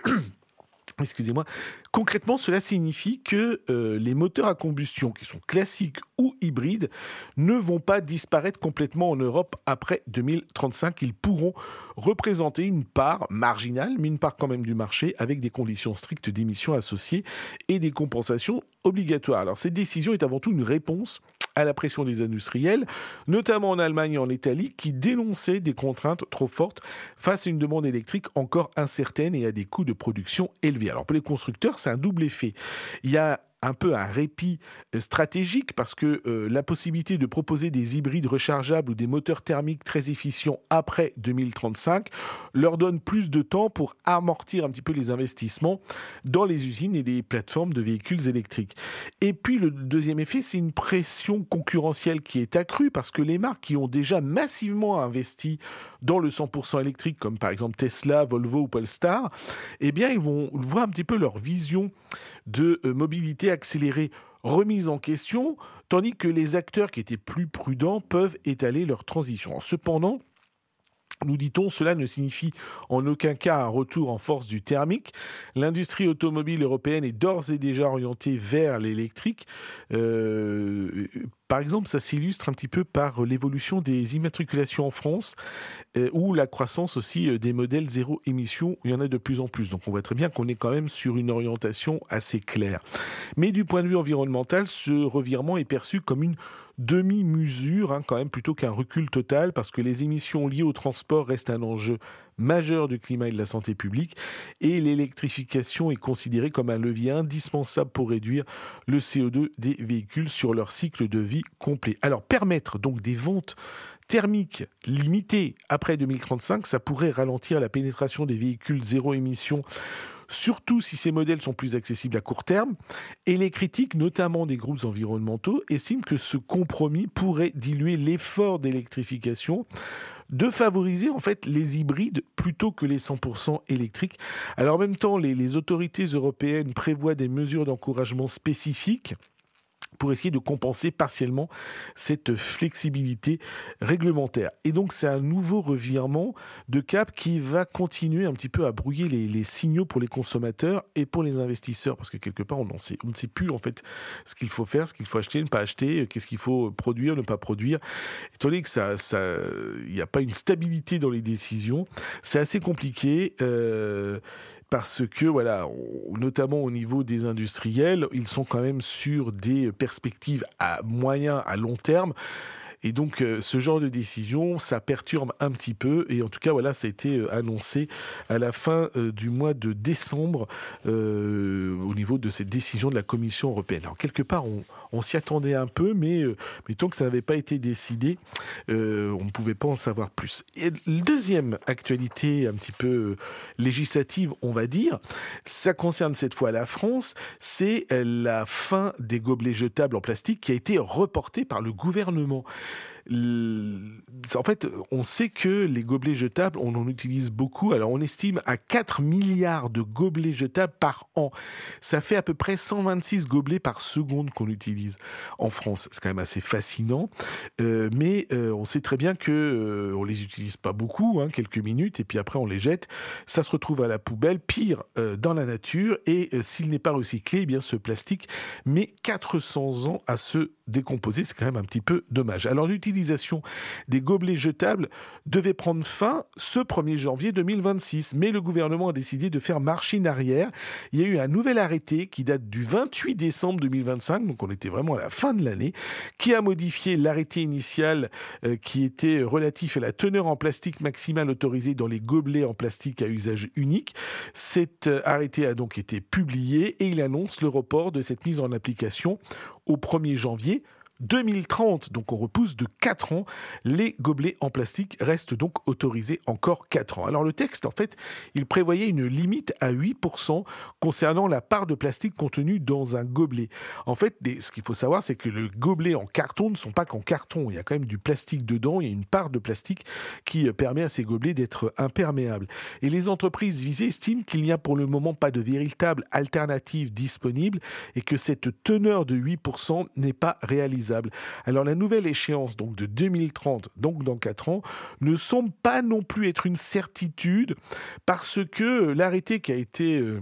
S1: excusez-moi, concrètement, cela signifie que euh, les moteurs à combustion, qui sont classiques ou hybrides, ne vont pas disparaître complètement en Europe après deux mille trente-cinq. Ils pourront représenter une part marginale, mais une part quand même du marché, avec des conditions strictes d'émissions associées et des compensations obligatoires. Alors cette décision est avant tout une réponse à la pression des industriels, notamment en Allemagne et en Italie, qui dénonçaient des contraintes trop fortes face à une demande électrique encore incertaine et à des coûts de production élevés. Alors pour les constructeurs, c'est un double effet. Il y a un peu un répit stratégique parce que euh, la possibilité de proposer des hybrides rechargeables ou des moteurs thermiques très efficients après deux mille trente-cinq leur donne plus de temps pour amortir un petit peu les investissements dans les usines et les plateformes de véhicules électriques. Et puis le deuxième effet, c'est une pression concurrentielle qui est accrue parce que les marques qui ont déjà massivement investi dans le cent pour cent électrique, comme par exemple Tesla, Volvo ou Polestar, eh bien ils vont voir un petit peu leur vision de euh, mobilité accélérée remise en question, tandis que les acteurs qui étaient plus prudents peuvent étaler leur transition. Cependant, nous dit-on, cela ne signifie en aucun cas un retour en force du thermique. L'industrie automobile européenne est d'ores et déjà orientée vers l'électrique. Euh, par exemple, ça s'illustre un petit peu par l'évolution des immatriculations en France euh, ou la croissance aussi des modèles zéro émission. Il y en a de plus en plus. Donc on voit très bien qu'on est quand même sur une orientation assez claire. Mais du point de vue environnemental, ce revirement est perçu comme une demi-mesure, hein, quand même, plutôt qu'un recul total, parce que les émissions liées au transport restent un enjeu majeur du climat et de la santé publique, et l'électrification est considérée comme un levier indispensable pour réduire le C O deux des véhicules sur leur cycle de vie complet. Alors, permettre donc des ventes thermiques limitées après deux mille trente-cinq, ça pourrait ralentir la pénétration des véhicules zéro émission, surtout si ces modèles sont plus accessibles à court terme. Et les critiques, notamment des groupes environnementaux, estiment que ce compromis pourrait diluer l'effort d'électrification, de favoriser en fait les hybrides plutôt que les cent pour cent électriques. Alors en même temps, les, les autorités européennes prévoient des mesures d'encouragement spécifiques pour essayer de compenser partiellement cette flexibilité réglementaire. Et donc, c'est un nouveau revirement de cap qui va continuer un petit peu à brouiller les, les signaux pour les consommateurs et pour les investisseurs, parce que quelque part, on, en sait, on ne sait plus en fait ce qu'il faut faire, ce qu'il faut acheter, ne pas acheter, qu'est-ce qu'il faut produire, ne pas produire. Étant donné que ça, ça, il n'y a pas une stabilité dans les décisions, c'est assez compliqué. Euh, Parce que, voilà, notamment au niveau des industriels, ils sont quand même sur des perspectives à moyen, à long terme Et donc, euh, ce genre de décision, ça perturbe un petit peu. Et en tout cas, voilà, ça a été euh, annoncé à la fin euh, du mois de décembre euh, au niveau de cette décision de la Commission européenne. Alors, quelque part, on, on s'y attendait un peu, mais, euh, mais tant que ça n'avait pas été décidé, euh, on ne pouvait pas en savoir plus. Et la deuxième actualité un petit peu euh, législative, on va dire, ça concerne cette fois la France, c'est la fin des gobelets jetables en plastique qui a été reportée par le gouvernement. En fait, on sait que les gobelets jetables, on en utilise beaucoup. Alors, on estime à quatre milliards de gobelets jetables par an. Ça fait à peu près cent vingt-six gobelets par seconde qu'on utilise en France. C'est quand même assez fascinant. Euh, mais euh, on sait très bien que euh, on les utilise pas beaucoup, hein, quelques minutes, et puis après on les jette. Ça se retrouve à la poubelle, pire, euh, dans la nature. Et euh, s'il n'est pas recyclé, eh bien ce plastique met quatre cents ans à se décomposer. C'est quand même un petit peu dommage. Alors, l'utilisation des gobelets jetables devait prendre fin ce premier janvier deux mille vingt-six, mais le gouvernement a décidé de faire machine arrière. Il y a eu un nouvel arrêté qui date du vingt-huit décembre deux mille vingt-cinq, donc on était vraiment à la fin de l'année, qui a modifié l'arrêté initial euh, qui était relatif à la teneur en plastique maximale autorisée dans les gobelets en plastique à usage unique. Cet euh, arrêté a donc été publié et il annonce le report de cette mise en application au premier janvier deux mille trente, donc on repousse de quatre ans. Les gobelets en plastique restent donc autorisés encore quatre ans. Alors le texte, en fait, il prévoyait une limite à huit pour cent concernant la part de plastique contenue dans un gobelet. En fait, ce qu'il faut savoir, c'est que les gobelets en carton ne sont pas qu'en carton. Il y a quand même du plastique dedans. Il y a une part de plastique qui permet à ces gobelets d'être imperméables. Et les entreprises visées estiment qu'il n'y a pour le moment pas de véritable alternative disponible et que cette teneur de huit pour cent n'est pas réalisable. Alors la nouvelle échéance donc de deux mille trente, donc dans quatre ans, ne semble pas non plus être une certitude parce que l'arrêté qui a été euh,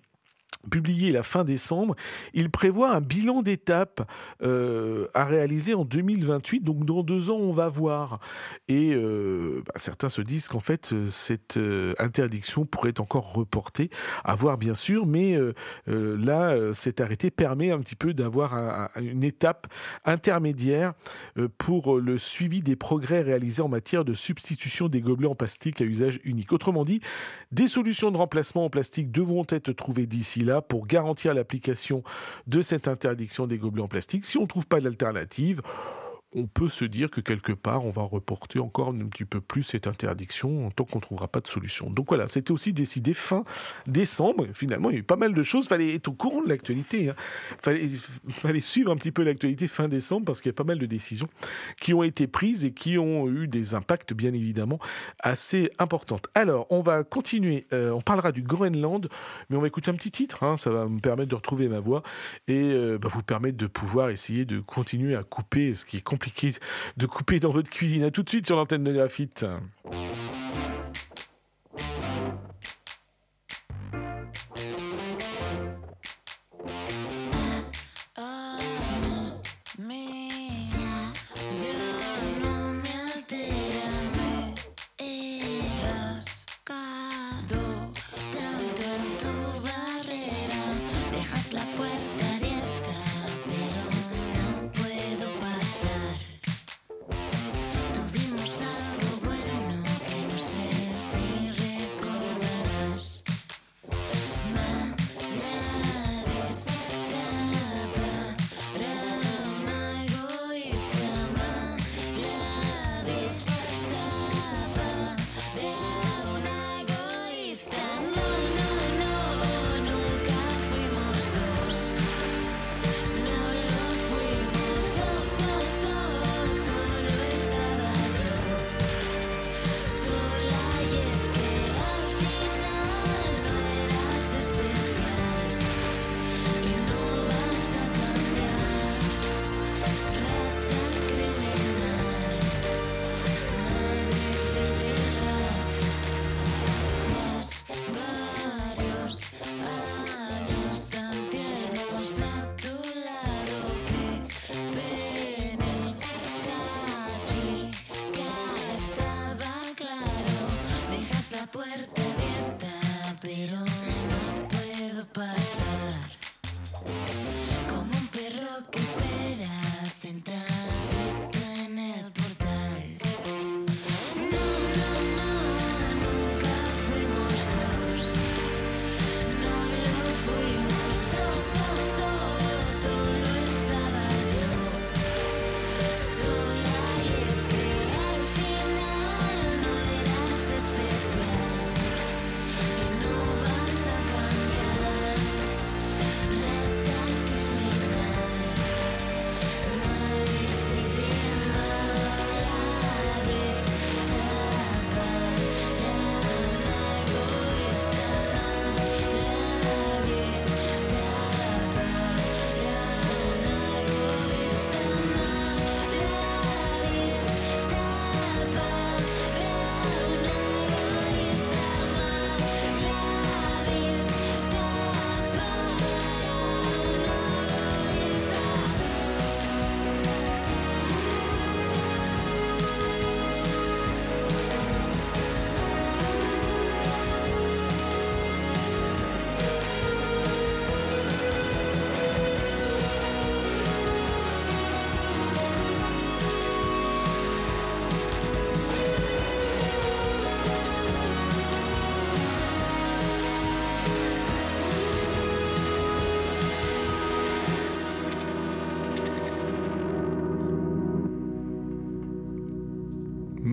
S1: publié la fin décembre, il prévoit un bilan d'étape euh, à réaliser en deux mille vingt-huit, donc dans deux ans on va voir. Et euh, bah, certains se disent qu'en fait cette euh, interdiction pourrait être encore reportée, à voir bien sûr, mais euh, euh, là euh, cet arrêté permet un petit peu d'avoir un, un, une étape intermédiaire euh, pour le suivi des progrès réalisés en matière de substitution des gobelets en plastique à usage unique. Autrement dit, des solutions de remplacement en plastique devront être trouvées d'ici là pour garantir l'application de cette interdiction des gobelets en plastique. Si on ne trouve pas d'alternative, on peut se dire que quelque part, on va reporter encore un petit peu plus cette interdiction tant qu'on ne trouvera pas de solution. Donc voilà, c'était aussi décidé fin décembre. Finalement, il y a eu pas mal de choses. Il fallait être au courant de l'actualité. Il hein. fallait, fallait suivre un petit peu l'actualité fin décembre parce qu'il y a pas mal de décisions qui ont été prises et qui ont eu des impacts, bien évidemment, assez importants. Alors, on va continuer. Euh, on parlera du Groenland, mais on va écouter un petit titre. Hein. Ça va me permettre de retrouver ma voix et euh, bah, vous permettre de pouvoir essayer de continuer à couper ce qui est compliqué de couper dans votre cuisine. À tout de suite sur l'antenne de Graphite.
S3: Tuvimos algo bueno que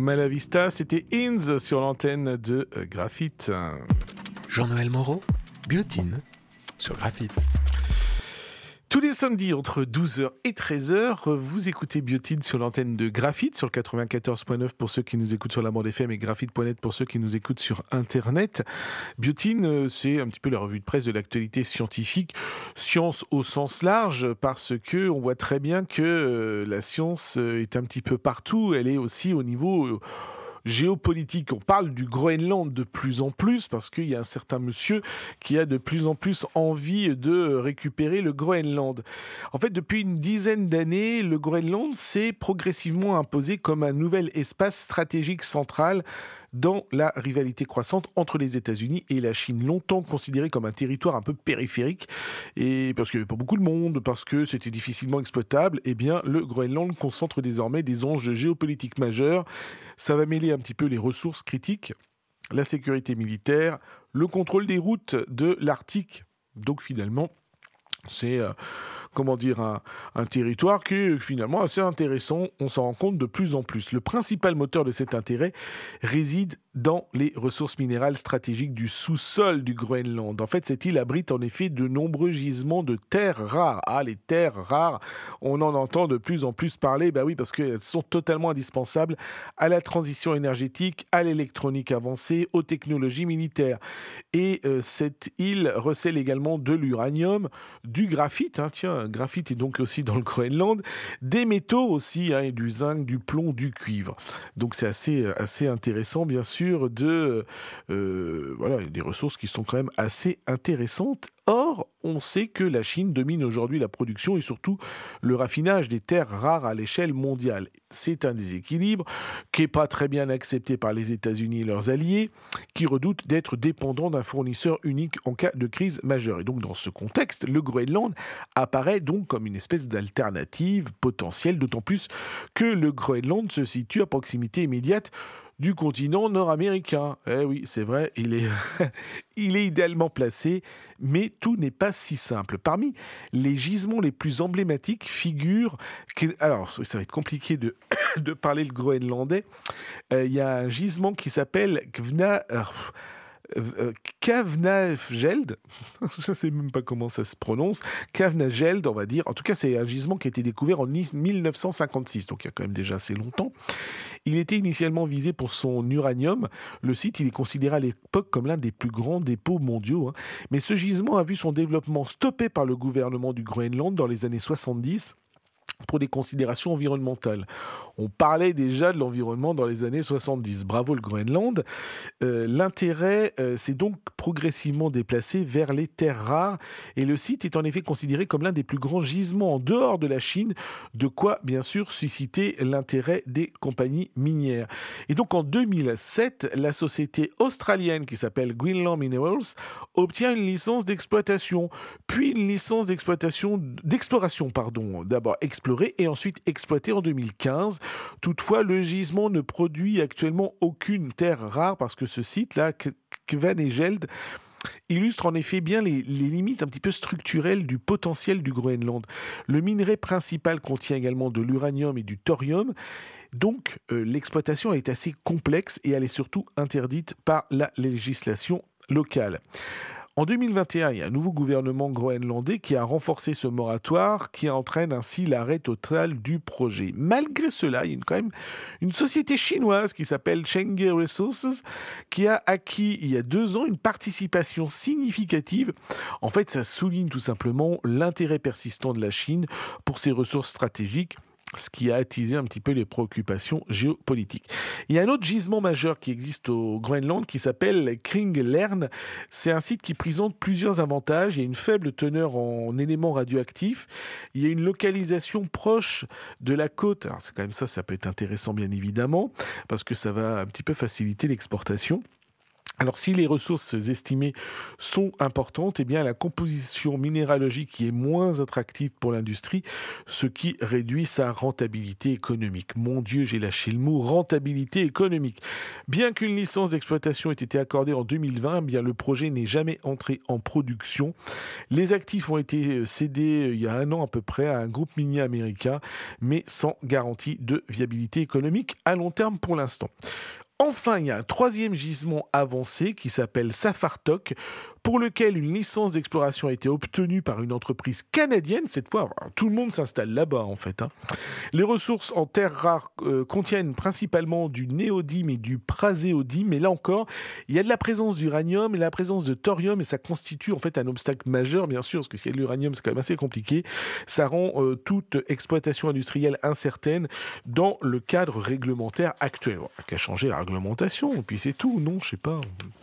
S1: Malavista, c'était Inns sur l'antenne de euh, Graphite.
S2: Jean-Noël Moreau, Biotine, sur Graphite.
S1: Tous les samedis entre douze heures et treize heures, vous écoutez Biotine sur l'antenne de Graphite, sur le quatre-vingt-quatorze virgule neuf pour ceux qui nous écoutent sur la bande F M et graphite point net pour ceux qui nous écoutent sur Internet. Biotine, c'est un petit peu la revue de presse de l'actualité scientifique, science au sens large, parce que on voit très bien que la science est un petit peu partout, elle est aussi au niveau géopolitique. On parle du Groenland de plus en plus parce qu'il y a un certain monsieur qui a de plus en plus envie de récupérer le Groenland. En fait, depuis une dizaine d'années, le Groenland s'est progressivement imposé comme un nouvel espace stratégique central dans la rivalité croissante entre les États-Unis et la Chine, longtemps considéré comme un territoire un peu périphérique, et parce qu'il n'y avait pas beaucoup de monde, parce que c'était difficilement exploitable, eh bien le Groenland concentre désormais des enjeux géopolitiques majeurs. Ça va mêler un petit peu les ressources critiques, la sécurité militaire, le contrôle des routes de l'Arctique. Donc finalement, c'est euh, comment dire un, un territoire qui est finalement assez intéressant. On s'en rend compte de plus en plus. Le principal moteur de cet intérêt réside dans les ressources minérales stratégiques du sous-sol du Groenland. En fait, cette île abrite en effet de nombreux gisements de terres rares. Ah, les terres rares, on en entend de plus en plus parler. Bah oui, parce qu'elles sont totalement indispensables à la transition énergétique, à l'électronique avancée, aux technologies militaires. Et euh, cette île recèle également de l'uranium, du graphite. Hein, tiens, le graphite est donc aussi dans le Groenland. Des métaux aussi, hein, du zinc, du plomb, du cuivre. Donc c'est assez, assez intéressant, bien sûr. De euh, voilà, des ressources qui sont quand même assez intéressantes. Or, on sait que la Chine domine aujourd'hui la production et surtout le raffinage des terres rares à l'échelle mondiale. C'est un déséquilibre qui n'est pas très bien accepté par les États-Unis et leurs alliés, qui redoutent d'être dépendants d'un fournisseur unique en cas de crise majeure. Et donc, dans ce contexte, le Groenland apparaît donc comme une espèce d'alternative potentielle, d'autant plus que le Groenland se situe à proximité immédiate du continent nord-américain. Eh oui, c'est vrai, il est, il est idéalement placé, mais tout n'est pas si simple. Parmi les gisements les plus emblématiques figurent... Alors, ça va être compliqué de, de parler le groenlandais. Euh, il y a un gisement qui s'appelle Kvna... Kavnageld, je ne sais même pas comment ça se prononce, Kavnageld, on va dire. En tout cas, c'est un gisement qui a été découvert en mille neuf cent cinquante-six, donc il y a quand même déjà assez longtemps. Il était initialement visé pour son uranium. Le site, il est considéré à l'époque comme l'un des plus grands dépôts mondiaux. Hein. Mais ce gisement a vu son développement stoppé par le gouvernement du Groenland dans les années soixante-dix. Pour des considérations environnementales. On parlait déjà de l'environnement dans les années soixante-dix. Bravo le Groenland. Euh, l'intérêt euh, s'est donc progressivement déplacé vers les terres rares et le site est en effet considéré comme l'un des plus grands gisements en dehors de la Chine, de quoi bien sûr susciter l'intérêt des compagnies minières. Et donc en deux mille sept, la société australienne qui s'appelle Greenland Minerals obtient une licence d'exploitation, puis une licence d'exploitation, d'exploration, pardon, d'abord explorée et ensuite exploitée en deux mille quinze. Toutefois, le gisement ne produit actuellement aucune terre rare parce que ce site-là, Kvanegeld, illustre en effet bien les, les limites un petit peu structurelles du potentiel du Groenland. Le minerai principal contient également de l'uranium et du thorium. Donc, euh, l'exploitation est assez complexe et elle est surtout interdite par la législation locale. En deux mille vingt et un, il y a un nouveau gouvernement groenlandais qui a renforcé ce moratoire qui entraîne ainsi l'arrêt total du projet. Malgré cela, il y a une, quand même une société chinoise qui s'appelle Chenghe Resources qui a acquis il y a deux ans une participation significative. En fait, ça souligne tout simplement l'intérêt persistant de la Chine pour ses ressources stratégiques, ce qui a attisé un petit peu les préoccupations géopolitiques. Il y a un autre gisement majeur qui existe au Groenland qui s'appelle Kringlerne. C'est un site qui présente plusieurs avantages. Il y a une faible teneur en éléments radioactifs. Il y a une localisation proche de la côte. Alors c'est quand même ça, ça peut être intéressant bien évidemment, parce que ça va un petit peu faciliter l'exportation. Alors, si les ressources estimées sont importantes, eh bien, la composition minéralogique qui est moins attractive pour l'industrie, ce qui réduit sa rentabilité économique. Mon Dieu, j'ai lâché le mot rentabilité économique. Bien qu'une licence d'exploitation ait été accordée en deux mille vingt, eh bien, le projet n'est jamais entré en production. Les actifs ont été cédés il y a un an à peu près à un groupe minier américain, mais sans garantie de viabilité économique à long terme pour l'instant. Enfin, il y a un troisième gisement avancé qui s'appelle Safartok, pour lequel une licence d'exploration a été obtenue par une entreprise canadienne. Cette fois, tout le monde s'installe là-bas en fait. Hein. Les ressources en terres rares euh, contiennent principalement du néodyme et du praséodyme, mais là encore, il y a de la présence d'uranium et la présence de thorium, et ça constitue en fait un obstacle majeur, bien sûr, parce que s'il y a de l'uranium, c'est quand même assez compliqué. Ça rend euh, toute exploitation industrielle incertaine dans le cadre réglementaire actuel. On n'a qu'à changer la réglementation, et puis c'est tout, non, je sais pas.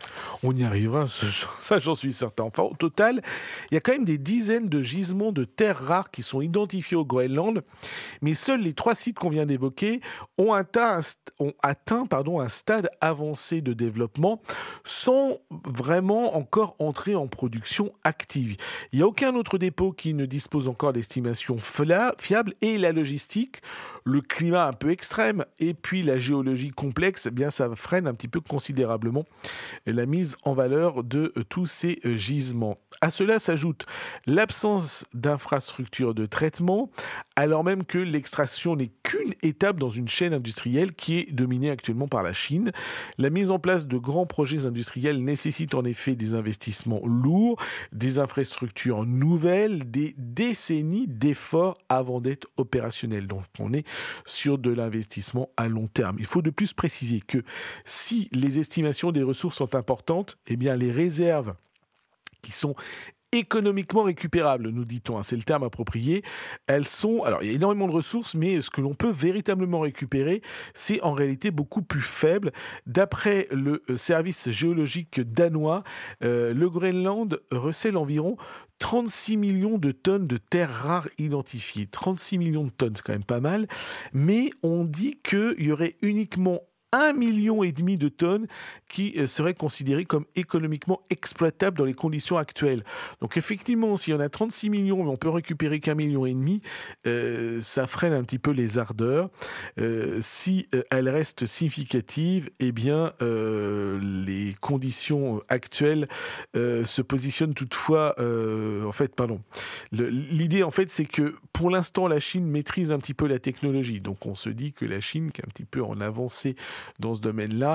S1: On y arrivera, ça j'en suis certain. Enfin, au total, il y a quand même des dizaines de gisements de terres rares qui sont identifiés au Groenland, mais seuls les trois sites qu'on vient d'évoquer ont atteint, ont atteint pardon, un stade avancé de développement sans vraiment encore entrer en production active. Il n'y a aucun autre dépôt qui ne dispose encore d'estimations fiables, et la logistique, le climat un peu extrême et puis la géologie complexe, eh bien ça freine un petit peu considérablement la mise en valeur de tous ces gisements. À cela s'ajoute l'absence d'infrastructures de traitement, alors même que l'extraction n'est qu'une étape dans une chaîne industrielle qui est dominée actuellement par la Chine. La mise en place de grands projets industriels nécessite en effet des investissements lourds, des infrastructures nouvelles, des décennies d'efforts avant d'être opérationnels. Donc on est sur de l'investissement à long terme. Il faut de plus préciser que si les estimations des ressources sont importantes, eh bien les réserves qui sont économiquement récupérables, nous dit-on, hein, c'est le terme approprié. Elles sont, alors il y a énormément de ressources, mais ce que l'on peut véritablement récupérer, c'est en réalité beaucoup plus faible. D'après le service géologique danois, euh, le Groenland recèle environ trente-six millions de tonnes de terres rares identifiées. trente-six millions de tonnes, c'est quand même pas mal, mais on dit qu'il y aurait uniquement un million et demi de tonnes qui euh, seraient considérées comme économiquement exploitables dans les conditions actuelles. Donc effectivement, s'il y en a trente-six millions, mais on peut récupérer qu'un million et demi, euh, ça freine un petit peu les ardeurs. Euh, si euh, elles restent significatives, eh bien euh, les conditions actuelles euh, se positionnent toutefois. Euh, en fait, pardon. Le, l'idée en fait, c'est que pour l'instant, la Chine maîtrise un petit peu la technologie. Donc on se dit que la Chine, qui est un petit peu en avancée dans ce domaine-là,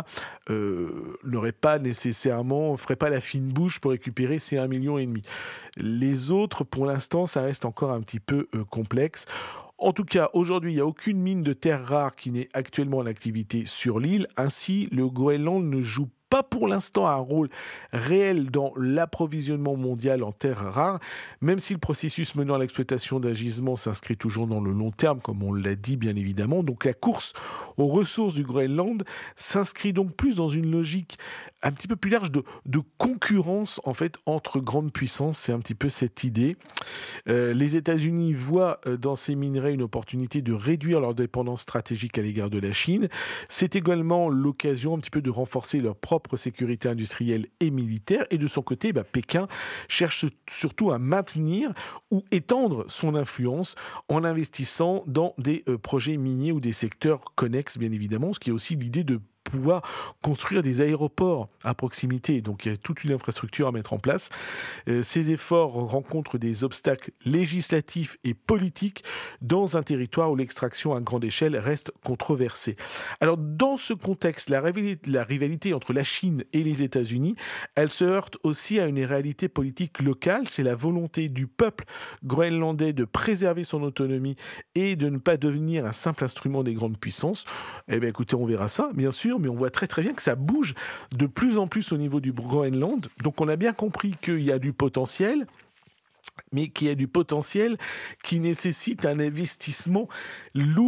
S1: euh, n'aurait pas nécessairement, ferait pas la fine bouche pour récupérer ces un million et demi. Les autres, pour l'instant, ça reste encore un petit peu euh, complexe. En tout cas, aujourd'hui, il n'y a aucune mine de terres rares qui n'est actuellement en activité sur l'île. Ainsi, le Groenland ne joue pas pour l'instant un rôle réel dans l'approvisionnement mondial en terres rares, même si le processus menant à l'exploitation d'un gisement s'inscrit toujours dans le long terme, comme on l'a dit bien évidemment. Donc la course aux ressources du Groenland s'inscrit donc plus dans une logique un petit peu plus large de, de concurrence en fait entre grandes puissances. C'est un petit peu cette idée. Euh, les États-Unis voient dans ces minerais une opportunité de réduire leur dépendance stratégique à l'égard de la Chine. C'est également l'occasion un petit peu de renforcer leur propre sécurité industrielle et militaire. Et de son côté, bah, Pékin cherche surtout à maintenir ou étendre son influence en investissant dans des euh, projets miniers ou des secteurs connexes, bien évidemment, ce qui est aussi l'idée de pouvoir construire des aéroports à proximité. Donc il y a toute une infrastructure à mettre en place. Euh, ces efforts rencontrent des obstacles législatifs et politiques dans un territoire où l'extraction à grande échelle reste controversée. Alors dans ce contexte, la rivalité, la rivalité entre la Chine et les États-Unis, elle se heurte aussi à une réalité politique locale. C'est la volonté du peuple groenlandais de préserver son autonomie et de ne pas devenir un simple instrument des grandes puissances. Eh bien écoutez, on verra ça, bien sûr, mais on voit très très bien que ça bouge de plus en plus au niveau du Groenland. Donc on a bien compris qu'il y a du potentiel, mais qu'il y a du potentiel qui nécessite un investissement lourd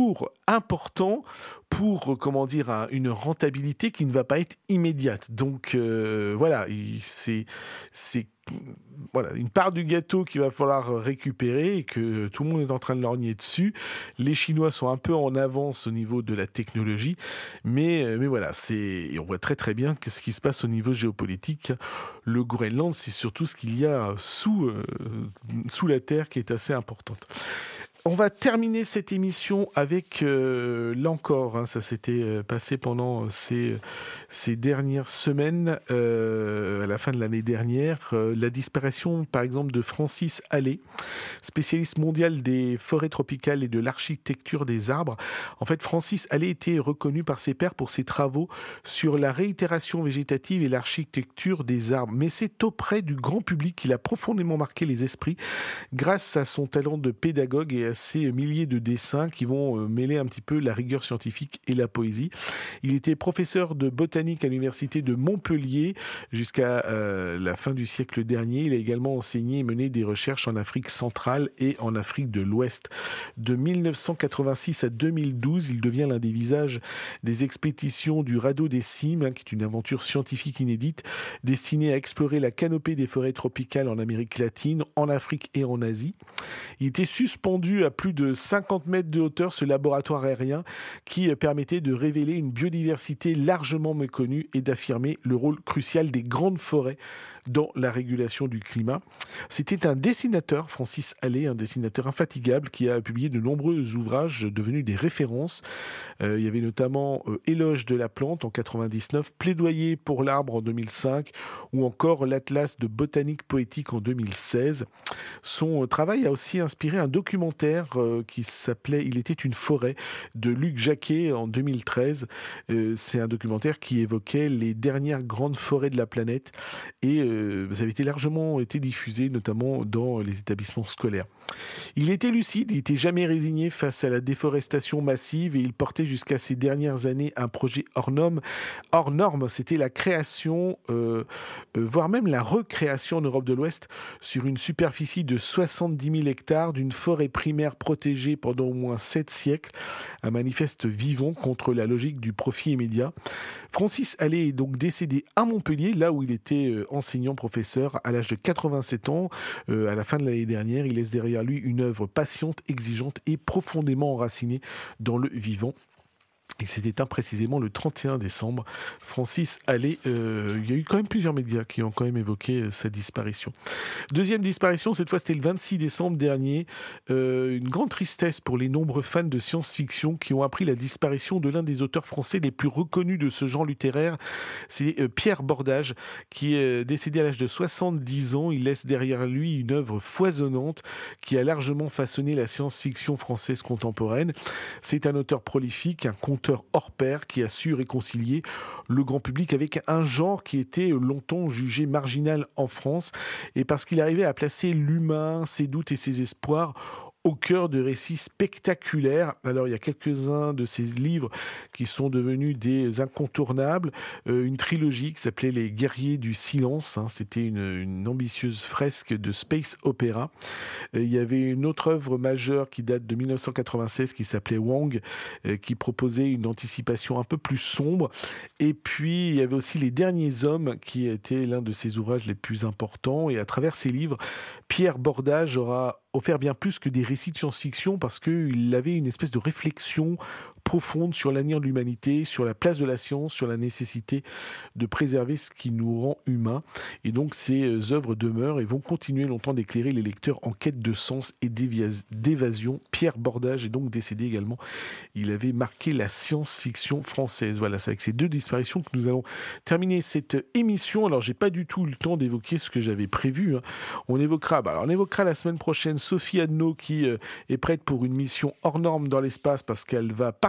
S1: important pour, comment dire, un, une rentabilité qui ne va pas être immédiate. Donc euh, voilà, il, c'est, c'est voilà, une part du gâteau qu'il va falloir récupérer et que tout le monde est en train de lorgner dessus. Les Chinois sont un peu en avance au niveau de la technologie, mais, mais voilà, c'est, et on voit très très bien que ce qui se passe au niveau géopolitique. Le Groenland, c'est surtout ce qu'il y a sous, euh, sous la terre qui est assez importante. On va terminer cette émission avec, euh, là encore, hein, ça s'était euh, passé pendant ces, ces dernières semaines, euh, à la fin de l'année dernière, euh, la disparition par exemple de Francis Hallé, spécialiste mondial des forêts tropicales et de l'architecture des arbres. En fait, Francis Hallé était reconnu par ses pairs pour ses travaux sur la réitération végétative et l'architecture des arbres. Mais c'est auprès du grand public qu'il a profondément marqué les esprits grâce à son talent de pédagogue et à ces milliers de dessins qui vont mêler un petit peu la rigueur scientifique et la poésie. Il était professeur de botanique à l'université de Montpellier jusqu'à euh, la fin du siècle dernier. Il a également enseigné et mené des recherches en Afrique centrale et en Afrique de l'Ouest. De dix-neuf cent quatre-vingt-six à deux mille douze, il devient l'un des visages des expéditions du Radeau des Cimes, hein, qui est une aventure scientifique inédite destinée à explorer la canopée des forêts tropicales en Amérique latine, en Afrique et en Asie. Il était suspendu à plus de cinquante mètres de hauteur, ce laboratoire aérien qui permettait de révéler une biodiversité largement méconnue et d'affirmer le rôle crucial des grandes forêts dans la régulation du climat. C'était un dessinateur, Francis Hallé, un dessinateur infatigable qui a publié de nombreux ouvrages devenus des références. Euh, il y avait notamment euh, Éloge de la plante en quatre-vingt-dix-neuf, Plaidoyer pour l'arbre en deux mille cinq ou encore l'Atlas de botanique poétique en deux mille seize. Son euh, travail a aussi inspiré un documentaire euh, qui s'appelait Il était une forêt de Luc Jacquet en deux mille treize. Euh, c'est un documentaire qui évoquait les dernières grandes forêts de la planète et euh, ça avait été largement été diffusé, notamment dans les établissements scolaires. Il était lucide, il n'était jamais résigné face à la déforestation massive et il portait jusqu'à ces dernières années un projet hors norme. Hors norme, c'était la création, euh, euh, voire même la recréation en Europe de l'Ouest sur une superficie de soixante-dix mille hectares d'une forêt primaire protégée pendant au moins sept siècles, un manifeste vivant contre la logique du profit immédiat. Francis Hallé est donc décédé à Montpellier, là où il était euh, enseignant-professeur, à l'âge de quatre-vingt-sept ans. Euh, à la fin de l'année dernière, il laisse derrière lui une œuvre patiente, exigeante et profondément enracinée dans le vivant. Et c'était éteint précisément le trente et un décembre. Francis Hallé, euh, il y a eu quand même plusieurs médias qui ont quand même évoqué euh, sa disparition. Deuxième disparition, cette fois c'était le vingt-six décembre dernier. Euh, une grande tristesse pour les nombreux fans de science-fiction qui ont appris la disparition de l'un des auteurs français les plus reconnus de ce genre littéraire. C'est euh, Pierre Bordage, qui est décédé à l'âge de soixante-dix ans. Il laisse derrière lui une œuvre foisonnante qui a largement façonné la science-fiction française contemporaine. C'est un auteur prolifique, un conteur hors pair qui a su réconcilier le grand public avec un genre qui était longtemps jugé marginal en France, et parce qu'il arrivait à placer l'humain, ses doutes et ses espoirs au cœur de récits spectaculaires. Alors, il y a quelques-uns de ces livres qui sont devenus des incontournables. Euh, une trilogie qui s'appelait Les Guerriers du Silence. Hein, c'était une, une ambitieuse fresque de space opéra. Euh, il y avait une autre œuvre majeure qui date de dix-neuf cent quatre-vingt-seize qui s'appelait Wang, euh, qui proposait une anticipation un peu plus sombre. Et puis, il y avait aussi Les Derniers Hommes, qui était l'un de ses ouvrages les plus importants. Et à travers ces livres, Pierre Bordage aura offert bien plus que des récits de science-fiction, parce qu'il avait une espèce de réflexion profonde sur l'avenir de l'humanité, sur la place de la science, sur la nécessité de préserver ce qui nous rend humains. Et donc ces œuvres demeurent et vont continuer longtemps d'éclairer les lecteurs en quête de sens et d'évasion. Pierre Bordage est donc décédé également. Il avait marqué la science-fiction française. Voilà, c'est avec ces deux disparitions que nous allons terminer cette émission. Alors, j'ai pas du tout eu le temps d'évoquer ce que j'avais prévu. Hein. On évoquera, bah, alors on évoquera la semaine prochaine Sophie Adno qui euh, est prête pour une mission hors norme dans l'espace, parce qu'elle va partir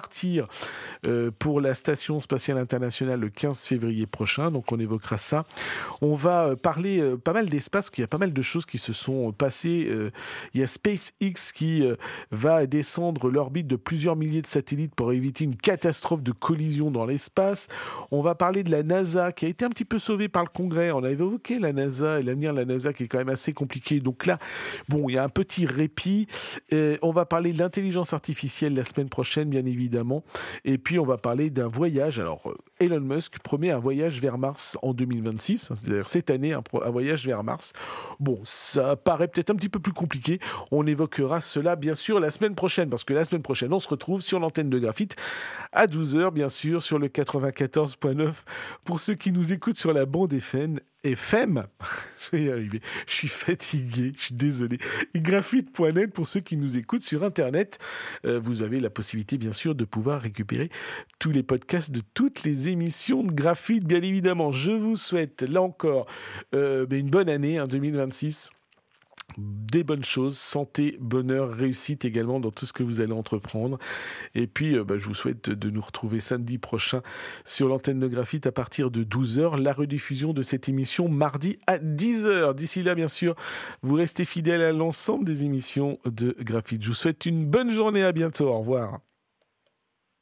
S1: partir euh, pour la Station spatiale internationale le quinze février prochain, donc on évoquera ça. On va parler euh, pas mal d'espace, parce qu'il y a pas mal de choses qui se sont passées. Euh, il y a SpaceX qui euh, va descendre l'orbite de plusieurs milliers de satellites pour éviter une catastrophe de collision dans l'espace. On va parler de la NASA qui a été un petit peu sauvée par le Congrès. On a évoqué la NASA et l'avenir de la NASA qui est quand même assez compliqué. Donc là, bon, il y a un petit répit. Euh, on va parler de l'intelligence artificielle la semaine prochaine, bien évidemment. Et puis, on va parler d'un voyage. Alors, Elon Musk promet un voyage vers Mars en deux mille vingt-six. C'est-à-dire cette année, un, pro- un voyage vers Mars. Bon, ça paraît peut-être un petit peu plus compliqué. On évoquera cela, bien sûr, la semaine prochaine. Parce que la semaine prochaine, on se retrouve sur l'antenne de Graphite à douze heures, bien sûr, sur le quatre-vingt-quatorze virgule neuf. Pour ceux qui nous écoutent sur la bande F M, F M, je vais y arriver, je suis fatigué, je suis désolé. graphite point net pour ceux qui nous écoutent sur Internet. Euh, vous avez la possibilité, bien sûr, de pouvoir récupérer tous les podcasts de toutes les émissions de Graphite, bien évidemment. Je vous souhaite, là encore, euh, une bonne année, hein, deux mille vingt-six. Des bonnes choses, santé, bonheur, réussite également dans tout ce que vous allez entreprendre. Et puis, euh, bah, je vous souhaite de nous retrouver samedi prochain sur l'antenne de Graphite à partir de douze heures. La rediffusion de cette émission mardi à dix heures. D'ici là, bien sûr, vous restez fidèles à l'ensemble des émissions de Graphite. Je vous souhaite une bonne journée. À bientôt. Au revoir.